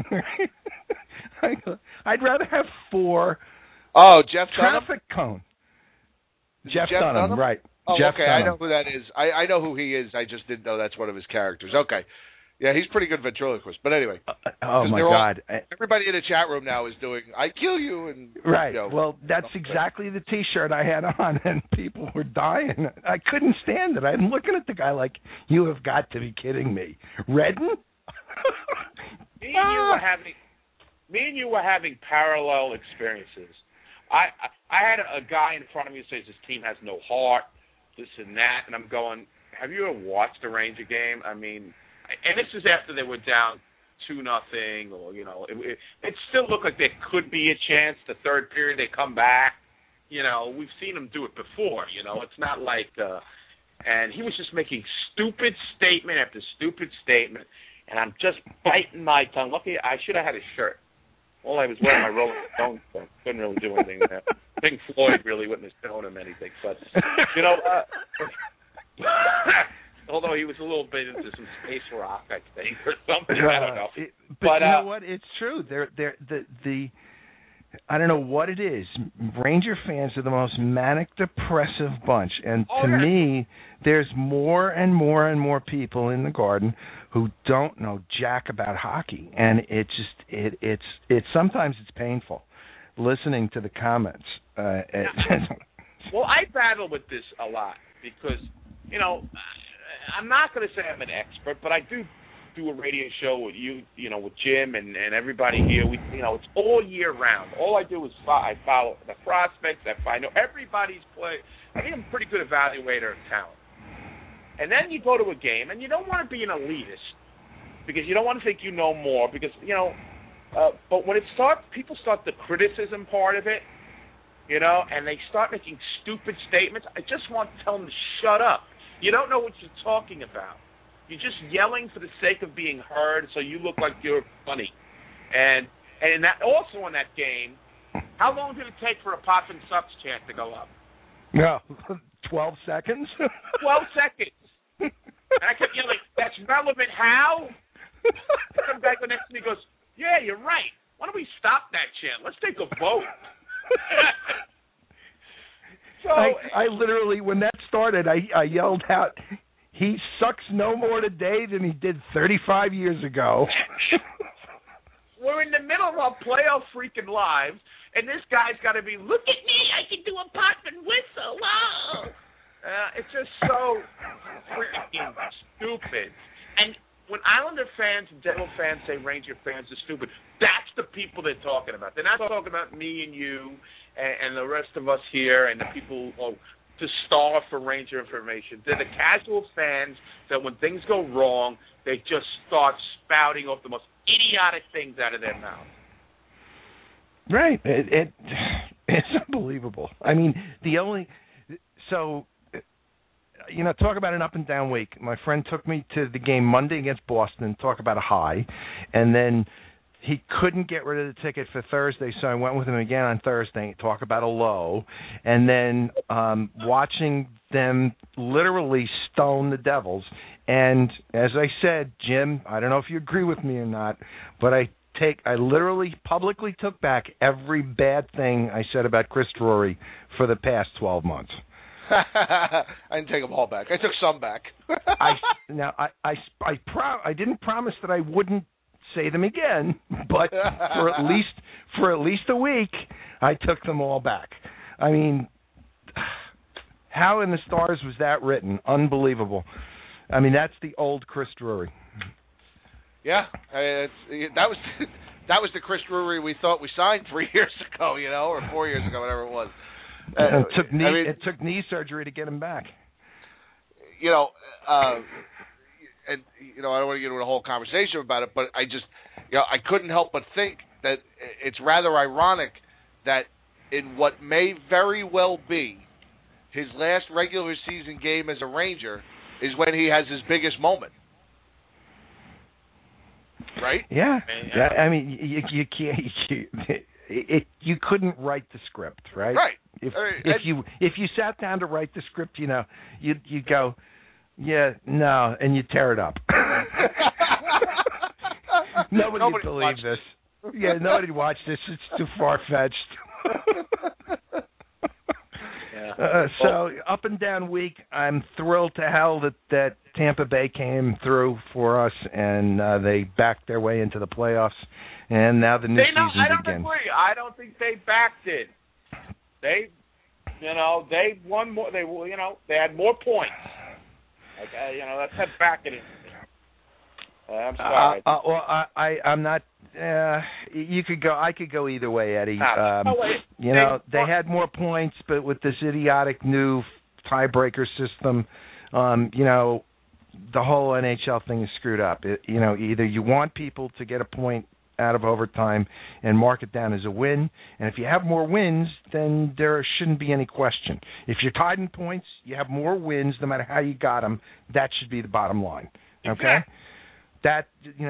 I'd rather have 4. Oh, Jeff traffic cone. Jeff Dunham, right? Oh, Jeff okay. Dunham. I know who that is. I know who he is. I just didn't know that's one of his characters. Okay. Yeah, he's pretty good ventriloquist. But anyway. Oh, my God. Everybody in the chat room now is doing, I kill you. And right. You know, well, that's exactly the T-shirt I had on, and people were dying. I couldn't stand it. I'm looking at the guy like, you have got to be kidding me. Redden? Me and you were having parallel experiences. I had a guy in front of me who says his team has no heart, this and that, and I'm going, have you ever watched a Ranger game? I mean, and this is after they were down 2-0, or it still looked like there could be a chance. The third period they come back. We've seen them do it before. It's not like. And he was just making stupid statement after stupid statement, and I'm just biting my tongue. Lucky I should have had a shirt. All I was wearing my Rolling Stones, so I couldn't really do anything there. Pink Floyd really wouldn't have shown him anything, but although he was a little bit into some space rock, I think, or something. I don't know. But you know what? It's true. The I don't know what it is. Ranger fans are the most manic depressive bunch, and to me, there's more and more and more people in the Garden who don't know jack about hockey, and it's sometimes it's painful listening to the comments. Well, I battle with this a lot because I'm not going to say I'm an expert, but I do a radio show with you, with Jim and everybody here. It's all year round. All I do is I follow the prospects. I know everybody's play. I think I'm a pretty good evaluator of talent. And then you go to a game, and you don't want to be an elitist because you don't want to think you know more. Because but when people start the criticism part of it, and they start making stupid statements. I just want to tell them to shut up. You don't know what you're talking about. You're just yelling for the sake of being heard, so you look like you're funny. And also in that game, how long did it take for a Pop and Sucks chant to go up? No, 12 seconds. 12 seconds. And I kept yelling, "That's relevant, how?" Some guy next to me goes, "Yeah, you're right. Why don't we stop that chant? Let's take a vote." So I literally, when that started, I yelled out, "He sucks no more today than he did 35 years ago." We're in the middle of our playoff freaking lives, and this guy's got to be, "Look at me, I can do a pop and whistle." Wow. It's just so freaking stupid. And when Islander fans and Devil fans say Ranger fans are stupid, that's the people they're talking about. They're not talking about me and you and the rest of us here and the people to starve for Ranger information. They're the casual fans that when things go wrong, they just start spouting off the most idiotic things out of their mouth. Right. It's unbelievable. I mean, talk about an up and down week. My friend took me to the game Monday against Boston, talk about a high, and then he couldn't get rid of the ticket for Thursday, so I went with him again on Thursday, talk about a low, and then watching them literally stone the Devils. And as I said, Jim, I don't know if you agree with me or not, but I literally publicly took back every bad thing I said about Chris Drury for the past 12 months. I didn't take them all back. I took some back. I didn't promise that I wouldn't say them again, but for at least a week, I took them all back. I mean, how in the stars was that written? Unbelievable. I mean, that's the old Chris Drury. Yeah, that was the Chris Drury we thought we signed 3 years ago, or 4 years ago, whatever it was. It took knee surgery to get him back. And I don't want to get into a whole conversation about it, but I just, I couldn't help but think that it's rather ironic that in what may very well be his last regular season game as a Ranger is when he has his biggest moment. Right? Yeah. I mean, you can't. You couldn't write the script, right? Right. If you sat down to write the script, you'd go, yeah, no, and you tear it up. Nobody would believe this. Yeah, nobody watched this. It's too far-fetched. So up and down week, I'm thrilled to hell that Tampa Bay came through for us, and they backed their way into the playoffs, and now the new season begins. I don't think they backed it. They won more. They had more points. Let's head back it in. I'm sorry. I'm not. You could go. I could go either way, Eddie. They had more points, but with this idiotic new tiebreaker system, the whole NHL thing is screwed up. Either you want people to get a point out of overtime and mark it down as a win, and if you have more wins, then there shouldn't be any question. If you're tied in points, you have more wins, no matter how you got them. That should be the bottom line. Okay. That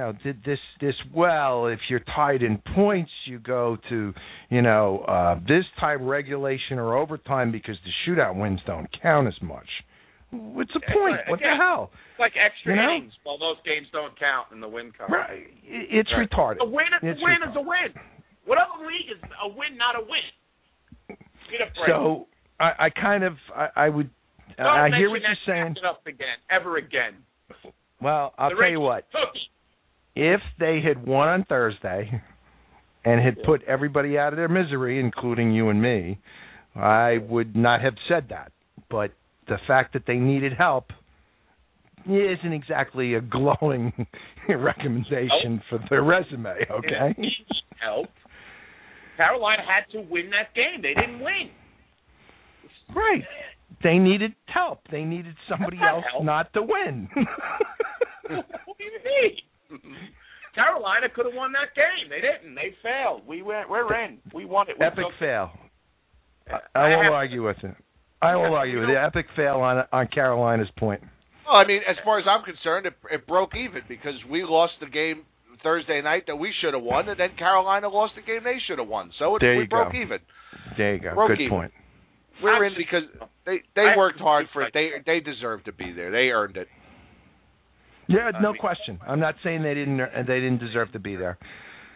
if you're tied in points, you go to this type regulation or overtime because the shootout wins don't count as much. What's the point? What the hell? It's like extra innings. Well, those games don't count in the win count. Right. It's retarded. A win is a win. What other league is a win not a win? So I would. I hear what you're saying. Up again, ever again. Well, I'll tell you what. If they had won on Thursday and had put everybody out of their misery, including you and me, I would not have said that. But the fact that they needed help isn't exactly a glowing recommendation for their resume, okay? Help. Carolina had to win that game. They didn't win. Right. They needed help. They needed somebody else not to win. What do you mean? Carolina could have won that game. They didn't. They failed. We're in. We won it. Epic fail. I won't argue with it. I will argue with it. Epic fail on Carolina's point. Well, I mean, as far as I'm concerned, it broke even because we lost the game Thursday night that we should have won, and then Carolina lost the game they should have won. So we broke even. There you go. Broke Good even. point. We're in because they worked hard for it. They deserve to be there. They earned it. Yeah, no question. I'm not saying they didn't deserve to be there.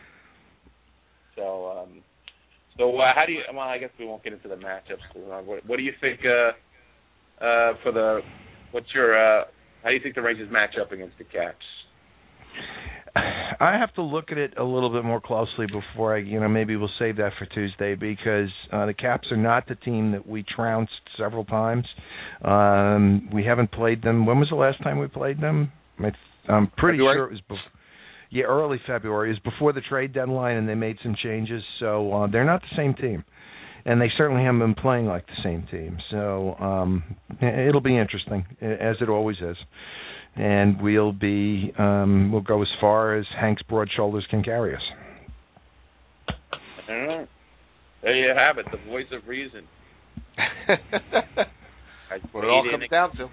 So how do you? Well, I guess we won't get into the matchups. What do you think for the? What's your? How do you think the Rangers match up against the Caps? I have to look at it a little bit more closely before maybe we'll save that for Tuesday because the Caps are not the team that we trounced several times. We haven't played them. When was the last time we played them? I'm pretty sure it was early February. It was before the trade deadline, and they made some changes. So they're not the same team, and they certainly haven't been playing like the same team. So it'll be interesting, as it always is. And we'll go as far as Hank's broad shoulders can carry us. All right. There you have it, the voice of reason. That's what it all comes down to.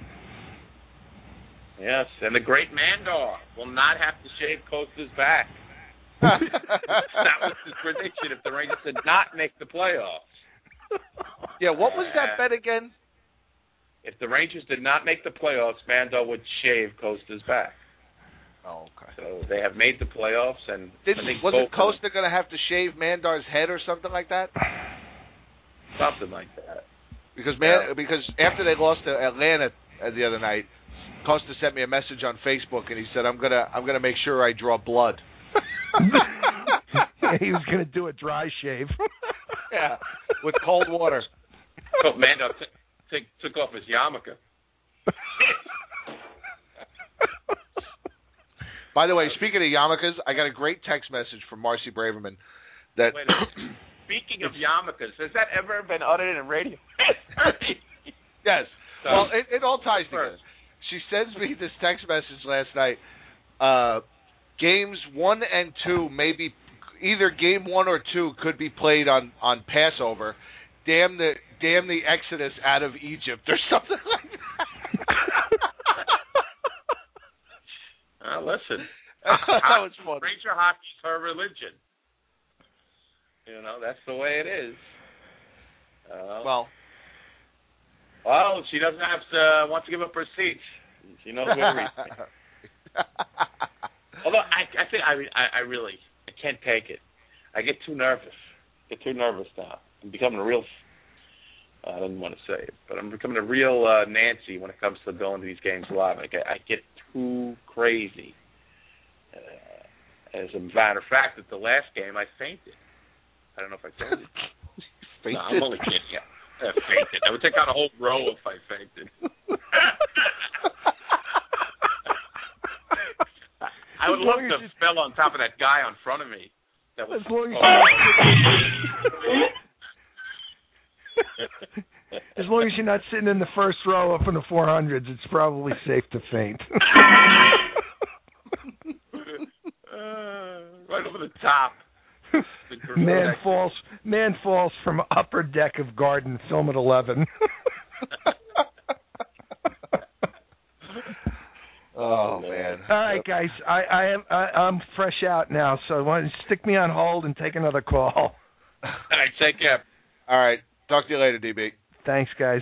Yes, and the great Mandar will not have to shave Costa's back. That was his prediction if the Rangers did not make the playoffs. Yeah, what was that bet again? If the Rangers did not make the playoffs, Mandar would shave Costa's back. Oh, okay. So they have made the playoffs, and wasn't Costa going to have to shave Mandar's head or something like that? Something like that. Because after they lost to Atlanta the other night, Costa sent me a message on Facebook, and he said, "I'm gonna make sure I draw blood." He was gonna do a dry shave. Yeah, with cold water. So Mandar took off his yarmulke. By the way, speaking of yarmulkes, I got a great text message from Marcy Braverman that. Wait a minute. Speaking of yarmulkes, has that ever been uttered in radio? Yes. Well, it all ties together. She sends me this text message last night. Games 1 and 2, maybe either game 1 or 2 could be played on Passover. Damn the Exodus out of Egypt or something like that. Listen, that was funny. Ranger hockey's her religion. You know, that's the way it is. Well, she doesn't have to want to give up her seat. She knows where to reach. Although I think I really can't take it. I get too nervous. Now. I'm becoming a real. I didn't want to say it, but I'm becoming a real Nancy when it comes to going to these games live. I get too crazy. As a matter of fact, at the last game, I fainted. I don't know if I fainted. Fainted? No, I'm only kidding. Yeah, I fainted. I would take out a whole row if I fainted. I would love to fell on top of that guy in front of me. That was as long as you're not sitting in the first row up in the 400s, it's probably safe to faint. Right over the top. Man falls from upper deck of garden. Film at 11. Oh man! All right, guys. I'm fresh out now, so why don't you stick me on hold and take another call. All right, take care. All right, talk to you later, DB. Thanks, guys.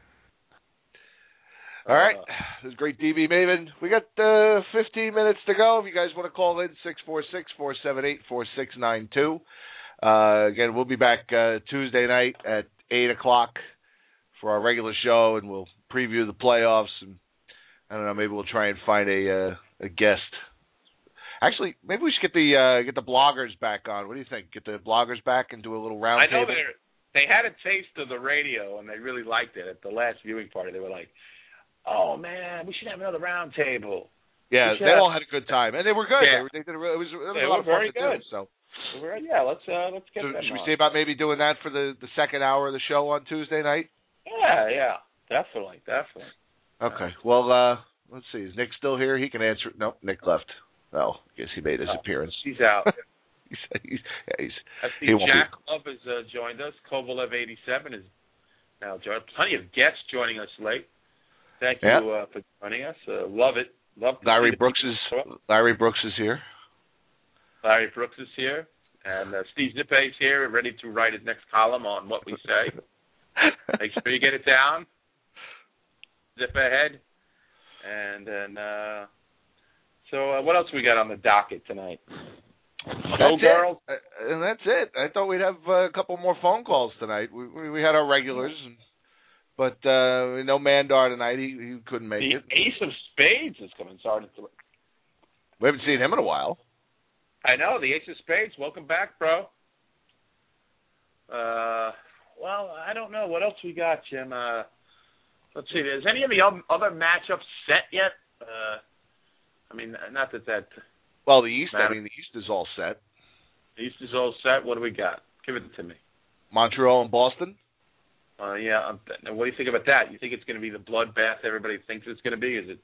All right, this is great, DB Maven. We got 15 minutes to go. If you guys want to call in, 646-478-4692. Again, we'll be back Tuesday night at 8 o'clock for our regular show, and we'll preview the playoffs. And I don't know, maybe we'll try and find a guest. Actually, maybe we should get the bloggers back on. What do you think? Get the bloggers back and do a little round table? I know they had a taste of the radio, and they really liked it. At the last viewing party, they were like, "Oh man, we should have another round table." Yeah, they all had a good time, and they were good. Yeah. It was a lot of fun to do. So, yeah, let's get so them should we on. see about maybe doing that for the second hour of the show on Tuesday night? Yeah, definitely. Okay. Well, let's see. Is Nick still here? He can answer. Nope, Nick left. Oh, I guess he made his appearance. He's out. I see Jack Love has joined us. Kovalev 87 is now joined. Plenty of guests joining us late. Thank you for joining us. Love it. Larry Brooks is here. Larry Brooks is here, and Steve Zippe is here, ready to write his next column on what we say. Make sure you get it down. Zip ahead, and then. So what else we got on the docket tonight? Girls, and that's it. I thought we'd have a couple more phone calls tonight. We had our regulars, but no Mandar tonight. He couldn't make it. The Ace of Spades is coming. We haven't seen him in a while. I know, the Ace of Spades. Welcome back, bro. Well, I don't know. What else we got, Jim? Let's see. Is any of the other matchups set yet? I mean, not that. Well, the East. matters. I mean, the East is all set. The East is all set. What do we got? Give it to me. Montreal and Boston. Yeah. What do you think about that? You think it's going to be the bloodbath everybody thinks it's going to be? Is it?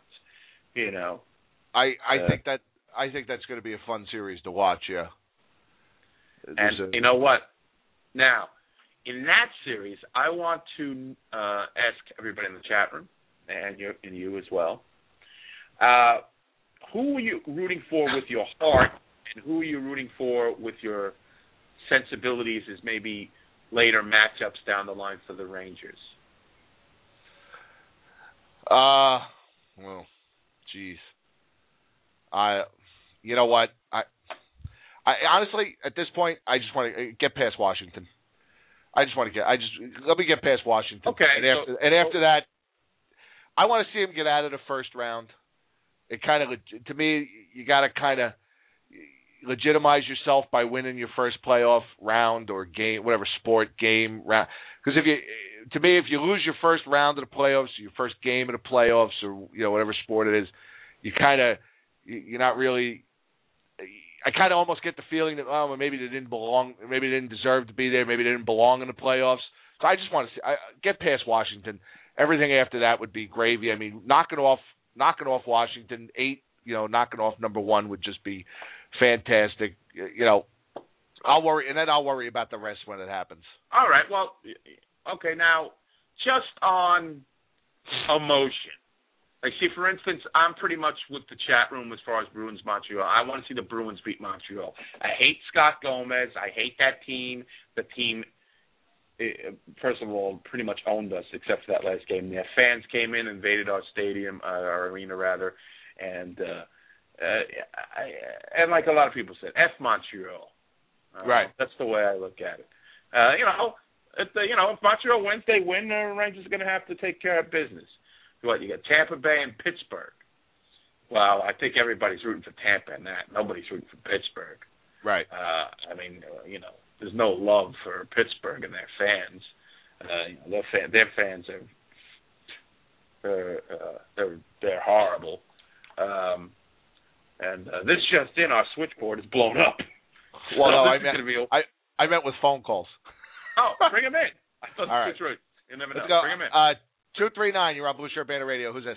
I think that's going to be a fun series to watch. Yeah. You know what? Now, in that series, I want to ask everybody in the chat room, and you as well. Who are you rooting for with your heart, and who are you rooting for with your sensibilities as maybe later matchups down the line for the Rangers? Well, geez. You know what? I honestly, at this point, I just want to get past Washington. Let me get past Washington. Okay. And after that, I want to see him get out of the first round. It kind of, to me, you got to kind of legitimize yourself by winning your first playoff round or game, whatever sport game round. Because if you lose your first round of the playoffs, your first game of the playoffs, or whatever sport it is, you kind of you're not really. I kind of almost get the feeling that maybe they didn't belong, maybe they didn't deserve to be there, maybe they didn't belong in the playoffs. So I just want to get past Washington. Everything after that would be gravy. I mean, knocking off Washington 8, knocking off number 1 would just be fantastic. I'll worry about the rest when it happens. All right. Well, okay. Now, just on emotion. Like, see, for instance, I'm pretty much with the chat room as far as Bruins Montreal. I want to see the Bruins beat Montreal. I hate Scott Gomez. I hate that team. The team, first of all, pretty much owned us except for that last game. Their fans came in, invaded our stadium, our arena rather, and like a lot of people said, F Montreal. Right. That's the way I look at it. If Montreal wins, they win. The Rangers are going to have to take care of business. What, you got Tampa Bay and Pittsburgh. Well, I think everybody's rooting for Tampa in that. Nobody's rooting for Pittsburgh. Right. There's no love for Pittsburgh and their fans. Their fans they're horrible. This just in, our switchboard is blown up. Well, no, I meant with phone calls. Oh, bring him in. I thought All this was right. You never know. Let's go. Bring him in. 239, you're on Blue Shirt Banner Radio. Who's this?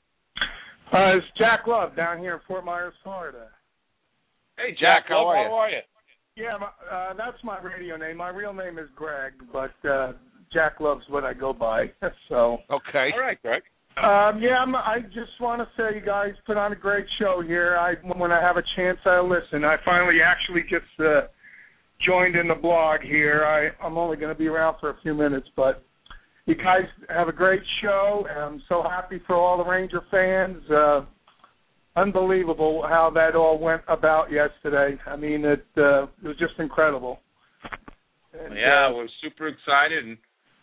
It's Jack Love down here in Fort Myers, Florida. Hey, Jack. How are you? Yeah, that's my radio name. My real name is Greg, but Jack Love's what I go by. So. Okay. All right, Greg. I just want to say you guys put on a great show here. When I have a chance, I listen. I finally actually just joined in the blog here. I'm only going to be around for a few minutes, but you guys have a great show. I'm so happy for all the Ranger fans. Unbelievable how that all went about yesterday. I mean, it was just incredible. And, we're super excited, and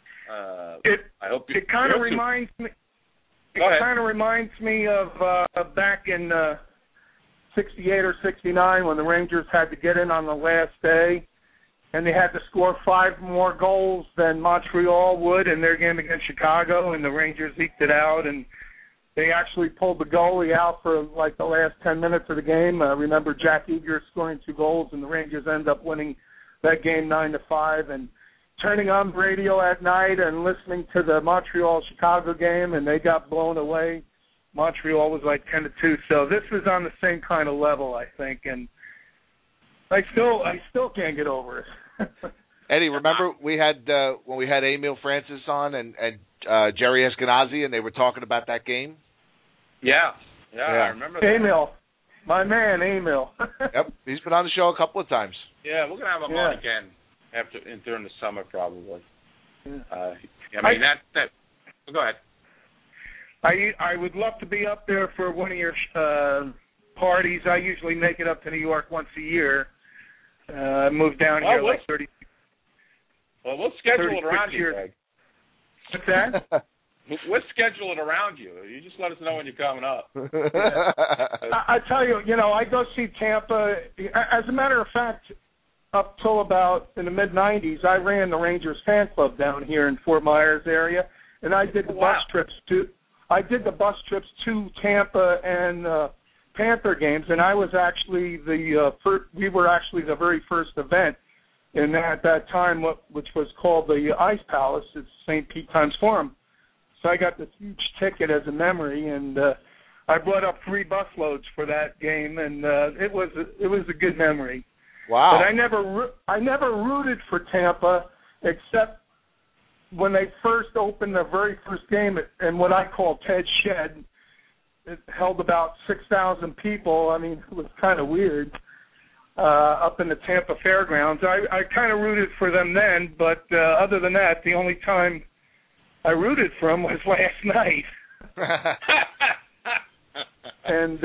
I hope it kind of reminds me. It kind of reminds me of back in '68 or '69 when the Rangers had to get in on the last day, and they had to score 5 more goals than Montreal would in their game against Chicago, and the Rangers eked it out, and they actually pulled the goalie out for like the last 10 minutes of the game. Remember Jack Eager scoring 2 goals, and the Rangers end up winning that game 9-5, and turning on the radio at night and listening to the Montreal-Chicago game, and they got blown away. Montreal was like 10-2, so this is on the same kind of level, I think, and I still can't get over it. Eddie, remember we had when we had Emil Francis on and Jerry Eskenazi, and they were talking about that game? Yeah, I remember that. Emil, my man, Emil. Yep, he's been on the show a couple of times. Yeah, we're gonna have him on again during the summer probably. Yeah. Go ahead. I would love to be up there for one of your parties. I usually make it up to New York once a year. I moved down here like 30. Well, we'll schedule it around you, Greg. What's that? We'll schedule it around you. You just let us know when you're coming up. I tell you, I go see Tampa. As a matter of fact, up till about in the mid-'90s, I ran the Rangers fan club down here in Fort Myers area, and I did the bus trips to Tampa and Panther games, and I was actually we were actually the very first event in at that time, which was called the Ice Palace at St. Pete Times Forum. So I got this huge ticket as a memory, and I brought up 3 busloads for that game, and it was a good memory. Wow! But I never rooted for Tampa except when they first opened their very first game in what I call Ted Shed. It held about 6,000 people. I mean, it was kind of weird up in the Tampa Fairgrounds. I kind of rooted for them then, but other than that, the only time I rooted for them was last night. And,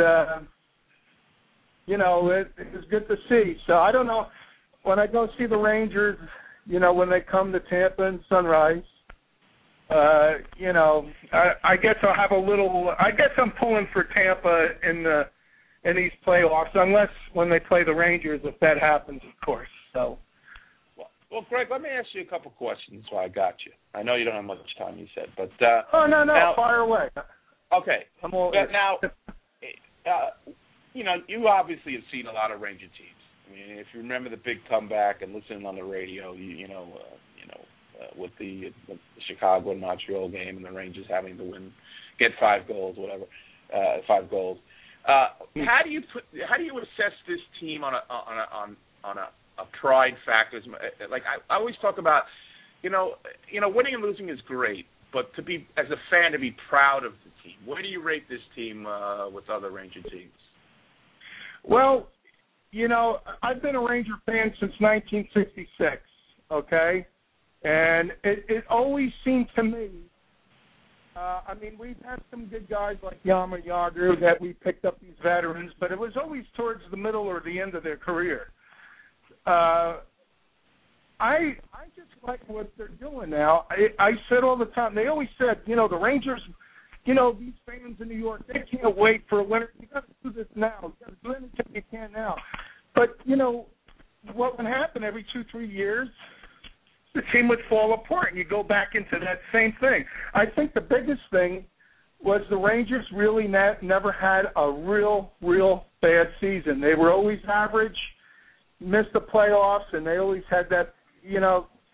it was good to see. So I don't know, when I go see the Rangers, when they come to Tampa and Sunrise, I guess I'll have a little. I guess I'm pulling for Tampa in these playoffs, unless when they play the Rangers, if that happens, of course. So. Well, Greg, let me ask you a couple questions while I got you. I know you don't have much time, you said, but. No, now, fire away. Okay. I'm all now, you obviously have seen a lot of Ranger teams. I mean, if you remember the big comeback and listening on the radio, with the Chicago and Montreal game and the Rangers having to get 5 goals, whatever, 5 goals. How do you assess this team on a pride factor? Like I always talk about, winning and losing is great, but to be, as a fan, to be proud of the team. Where do you rate this team with other Ranger teams? Well, I've been a Ranger fan since 1966, okay? And it always seemed to me, we've had some good guys like Jaromir Jagr that we picked up these veterans, but it was always towards the middle or the end of their career. I just like what they're doing now. I said all the time, they always said, the Rangers, these fans in New York, they can't wait for a winter. You got to do this now. You got to do anything you can now. But, what would happen every 2-3 years? The team would fall apart, and you go back into that same thing. I think the biggest thing was the Rangers really never had a real bad season. They were always average, missed the playoffs, and they always had that, it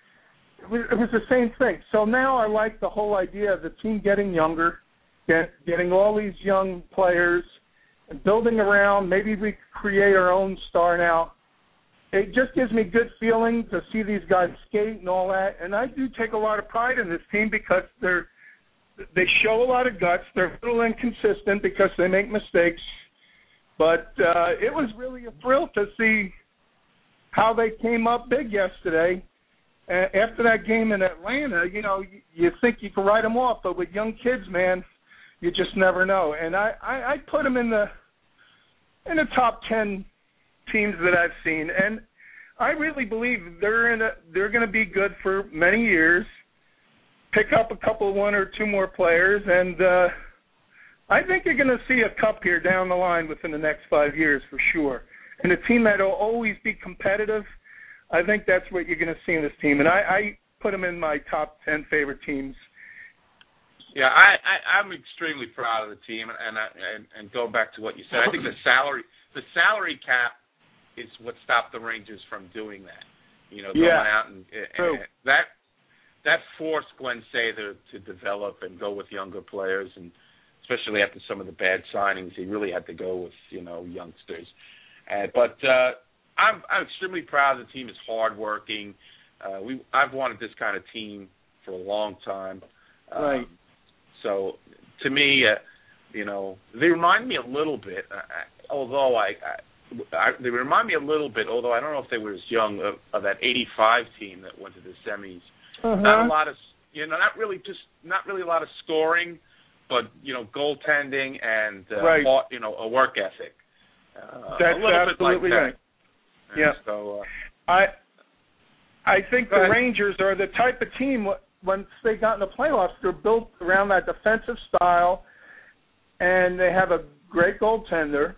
was the same thing. So now I like the whole idea of the team getting younger, getting all these young players, and building around. Maybe we create our own star now. It just gives me good feeling to see these guys skate and all that. And I do take a lot of pride in this team because they show a lot of guts. They're a little inconsistent because they make mistakes. But it was really a thrill to see how they came up big yesterday. After that game in Atlanta, you think you can write them off. But with young kids, man, you just never know. And I put them in the top 10 teams that I've seen, and I really believe they're going to be good for many years. Pick up a couple, 1 or 2 more players, and I think you're going to see a cup here down the line within the next 5 years for sure. And a team that will always be competitive. I think that's what you're going to see in this team, and I put them in my top 10 favorite teams. Yeah, I'm extremely proud of the team, and go back to what you said. I think the salary cap is what stopped the Rangers from doing that. Going out and that forced Glenn Sather to develop and go with younger players, and especially after some of the bad signings, he really had to go with youngsters. But I'm extremely proud of the team. Is hardworking. I've wanted this kind of team for a long time. Right. So to me, they remind me a little bit, although they remind me a little bit, although I don't know if they were as young, of that '85 team that went to the semis. Not a lot of, not really a lot of scoring, but goaltending and a work ethic. That's absolutely right. Yeah. So I think the Rangers are the type of team. Once they got in the playoffs, they're built around that defensive style, and they have a great goaltender.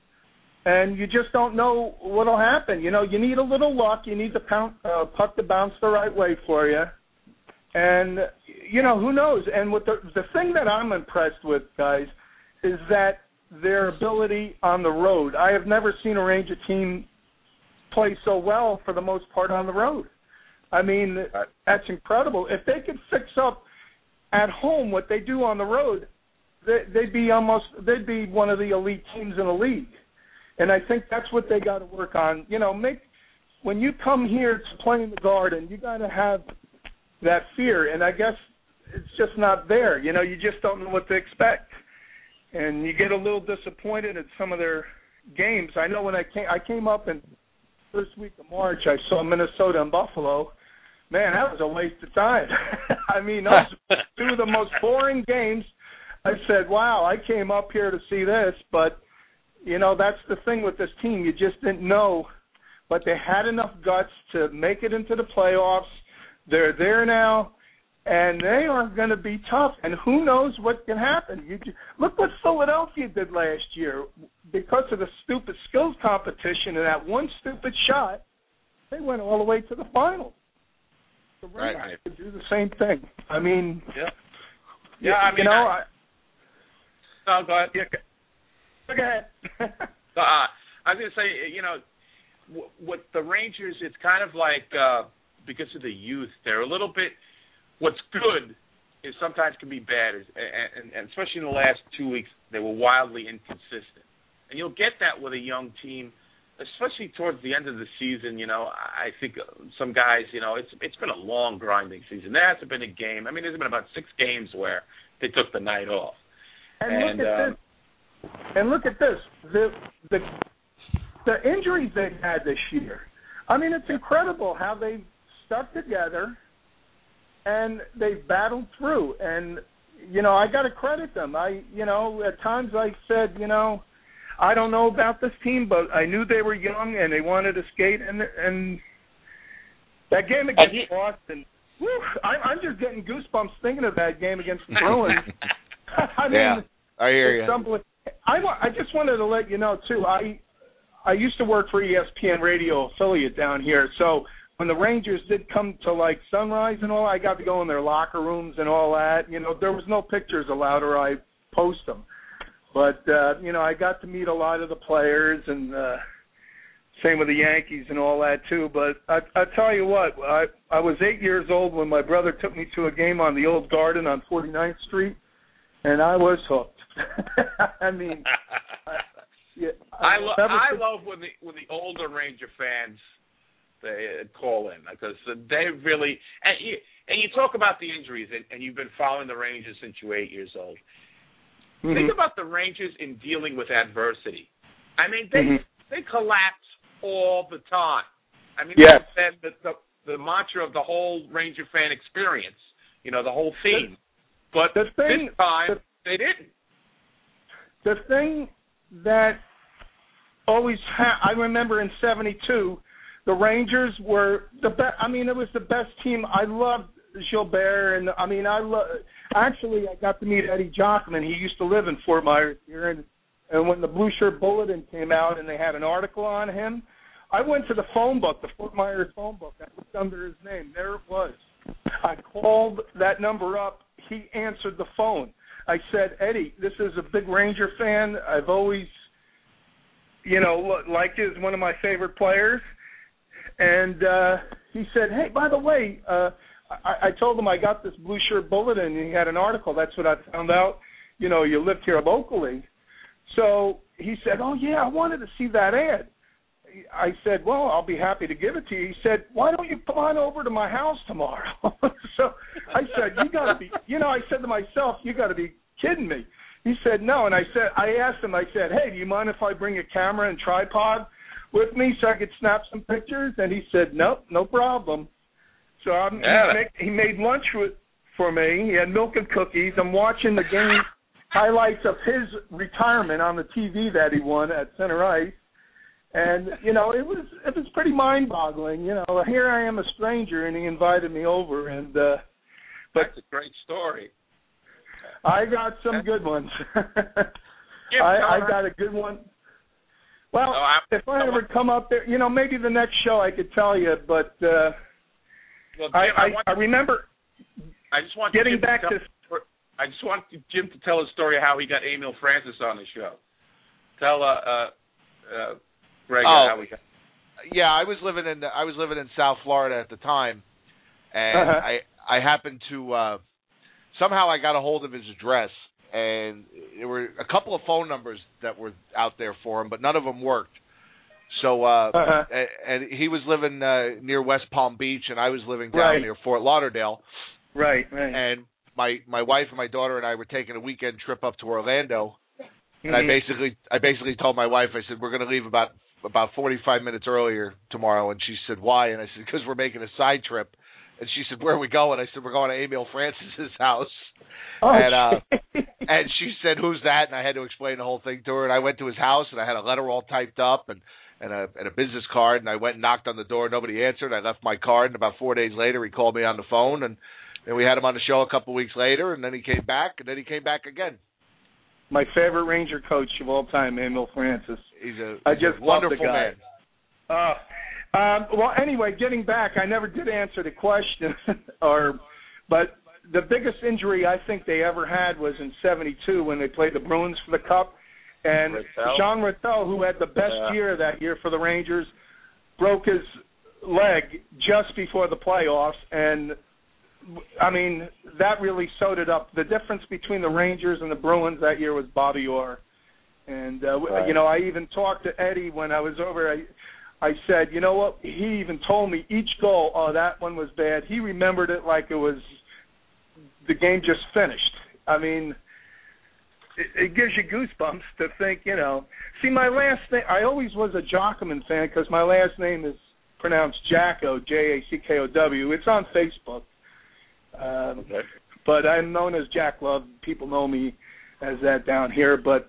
And you just don't know what will happen. You need a little luck. You need the puck to bounce the right way for you. And, who knows? And with the thing that I'm impressed with, guys, is that their ability on the road. I have never seen a Ranger team play so well, for the most part, on the road. I mean, that's incredible. If they could fix up at home what they do on the road, they'd be one of the elite teams in the league. And I think that's what they got to work on. When you come here to play in the Garden, you got to have that fear. And I guess it's just not there. You just don't know what to expect. And you get a little disappointed at some of their games. I know when I came up in the first week of March, I saw Minnesota and Buffalo. Man, that was a waste of time. I mean, those 2 of the most boring games. I said, wow, I came up here to see this, but that's the thing with this team. You just didn't know. But they had enough guts to make it into the playoffs. They're there now, and they are going to be tough. And who knows what can happen. Look what Philadelphia did last year. Because of the stupid skills competition and that one stupid shot, they went all the way to the finals. The Rangers could do the same thing. I mean, no, go ahead. Go ahead. I was going to say, you know, with the Rangers, it's kind of like because of the youth, they're a little bit. What's good is sometimes can be bad, and especially in the last 2 weeks, they were wildly inconsistent. And you'll get that with a young team, especially towards the end of the season. You know, I think some guys, you know, it's been a long grinding season. There hasn't been a game. I mean, there's been about 6 games where they took the night off. And look at this. The injuries they've had this year. I mean, it's incredible how they've stuck together and they've battled through. And, you know, I got to credit them. At times I said, you know, I don't know about this team, but I knew they were young and they wanted to skate. And that game against Boston, I'm just getting goosebumps thinking of that game against the Bruins. I mean, I hear you. I just wanted to let you know, too, I used to work for ESPN radio affiliate down here, so when the Rangers did come to, like, Sunrise and all, I got to go in their locker rooms and all that. You know, there was no pictures allowed or I post them. But, you know, I got to meet a lot of the players and same with the Yankees and all that, too. But I tell you what, I was 8 years old when my brother took me to a game on the Old Garden on 49th Street, and I was hooked. I mean... I love when the older Ranger fans they call in because they really and you talk about the injuries and you've been following the Rangers since you were 8 years old. Mm-hmm. Think about the Rangers in dealing with adversity. I mean, they collapse all the time. I mean, that's the mantra of the whole Ranger fan experience. You know, the whole theme. But this time they didn't. The thing that always I remember in '72, the Rangers were the best. I mean, it was the best team. I loved Gilbert, and I mean, actually I got to meet Eddie Jockman. He used to live in Fort Myers here, and when the Blue Shirt Bulletin came out and they had an article on him, I went to the phone book, the Fort Myers phone book. I looked under his name. There it was. I called that number up. He answered the phone. I said, Eddie, this is a big Ranger fan. I've always, you know, liked you as one of my favorite players. And he said, hey, by the way, I told him I got this Blue Shirt Bulletin, and he had an article. That's what I found out. You know, you lived here locally. So he said, oh, yeah, I wanted to see that ad. I said, well, I'll be happy to give it to you. He said, why don't you come on over to my house tomorrow? So I said, you got to be, you know, I said to myself, you got to be kidding me. He said, no. And I asked him, I said, hey, do you mind if I bring a camera and tripod with me so I could snap some pictures? And he said, nope, no problem. So he made lunch for me. He had milk and cookies. I'm watching the game highlights of his retirement on the TV that he won at Center Ice. And, you know, it was pretty mind-boggling. You know, here I am a stranger, and he invited me over. And that's a great story. I got some good ones. I got a good one. Well, if I ever come up there, you know, maybe the next show I could tell you, but Jim, I remember I just want getting Jim back to... I just want Jim to tell a story of how he got Emil Francis on the show. Tell Greg how we got. Yeah, I was living in South Florida at the time, and I happened to somehow I got a hold of his address, and there were a couple of phone numbers that were out there for him, but none of them worked. So and he was living near West Palm Beach, and I was living down near Fort Lauderdale. Right. And my wife and my daughter and I were taking a weekend trip up to Orlando, and I basically told my wife, I said, we're going to leave about 45 minutes earlier tomorrow, and she said, why? And I said, because we're making a side trip. And she said, where are we going? I said, we're going to Emil Francis's house. Oh, and she said, who's that? And I had to explain the whole thing to her. And I went to his house, and I had a letter all typed up and a business card. And I went and knocked on the door. Nobody answered. I left my card, and about 4 days later, he called me on the phone. And then we had him on the show a couple of weeks later, and then he came back, and then he came back again. My favorite Ranger coach of all time, Emil Francis. He's a love wonderful the guy. man. Well, anyway, getting back, I never did answer the question, but the biggest injury I think they ever had was in '72 when they played the Bruins for the Cup, And Jean Rattel, who had the best year that year for the Rangers, broke his leg just before the playoffs. And, I mean, that really sewed it up. The difference between the Rangers and the Bruins that year was Bobby Orr. And, you know, I even talked to Eddie when I was over. I said, you know what, he even told me each goal, oh, that one was bad. He remembered it like it was the game just finished. I mean, it gives you goosebumps to think, you know. See, my last name, I always was a Jackow fan because my last name is pronounced Jackow, Jackow. It's on Facebook. But I'm known as Jack Love. People know me as that down here. But,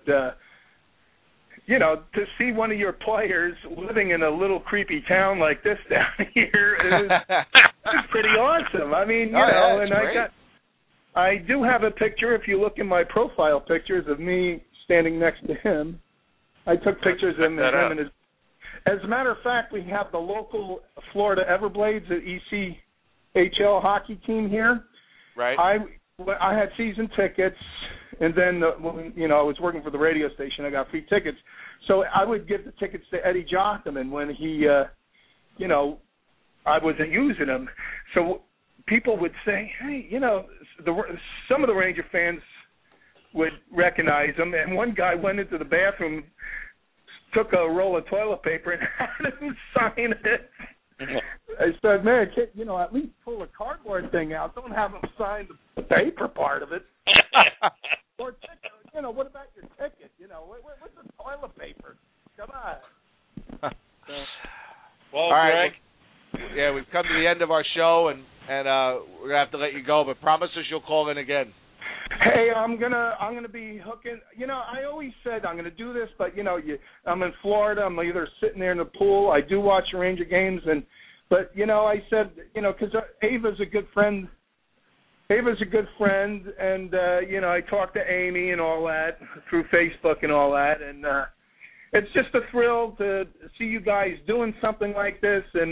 you know, to see one of your players living in a little creepy town like this down here is pretty awesome. I mean, you know, and great. I do have a picture. If you look in my profile pictures of me standing next to him, I took pictures of him and his. As a matter of fact, we have the local Florida Everblades, the ECHL hockey team here. Right. I had season tickets, and then you know, I was working for the radio station. I got free tickets, so I would give the tickets to Eddie Jackow when he, you know, I wasn't using them. So people would say, hey, you know, some of the Ranger fans would recognize him, and one guy went into the bathroom, took a roll of toilet paper, and had him sign it. I said, man, you know, at least pull a cardboard thing out. Don't have him sign the paper part of it. Or, you know, what about your ticket? You know, what's the toilet paper? Come on. Well, all right. Yeah, we've come to the end of our show, and we're gonna have to let you go. But promise us you'll call in again. Hey, I'm gonna be hooking. You know, I always said I'm gonna do this, but you know, I'm in Florida. I'm either sitting there in the pool. I do watch Ranger games, but you know, I said, you know, because Ava's a good friend. Ava's a good friend, and you know, I talked to Amy and all that through Facebook and all that, and it's just a thrill to see you guys doing something like this. And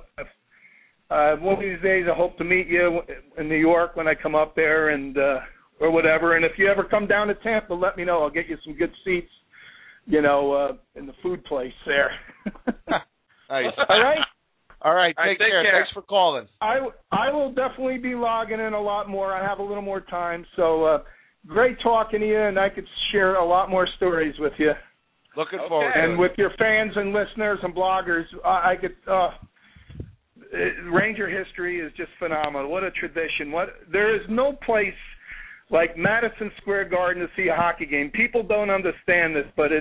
one of these days, I hope to meet you in New York when I come up there, and or whatever. And if you ever come down to Tampa, let me know. I'll get you some good seats, you know, in the food place there. Nice. All right? All right, take care. Thanks for calling. I will definitely be logging in a lot more. I have a little more time. So great talking to you, and I could share a lot more stories with you. Looking forward to it. And with your fans and listeners and bloggers, I could Ranger history is just phenomenal. What a tradition. There is no place like Madison Square Garden to see a hockey game. People don't understand this, but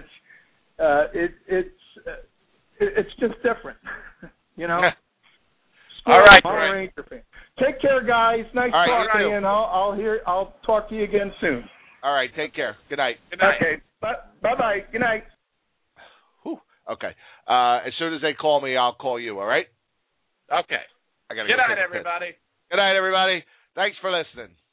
it's just different, you know. All right, I'm a Ranger fan. Take care, guys. Nice talking to you, and I'll talk to you again soon. All right, take care. Good night. Good night. Okay, bye. Good night. Whew. Okay. As soon as they call me, I'll call you. All right. Okay. I gotta Good night, everybody. Good night, everybody. Thanks for listening.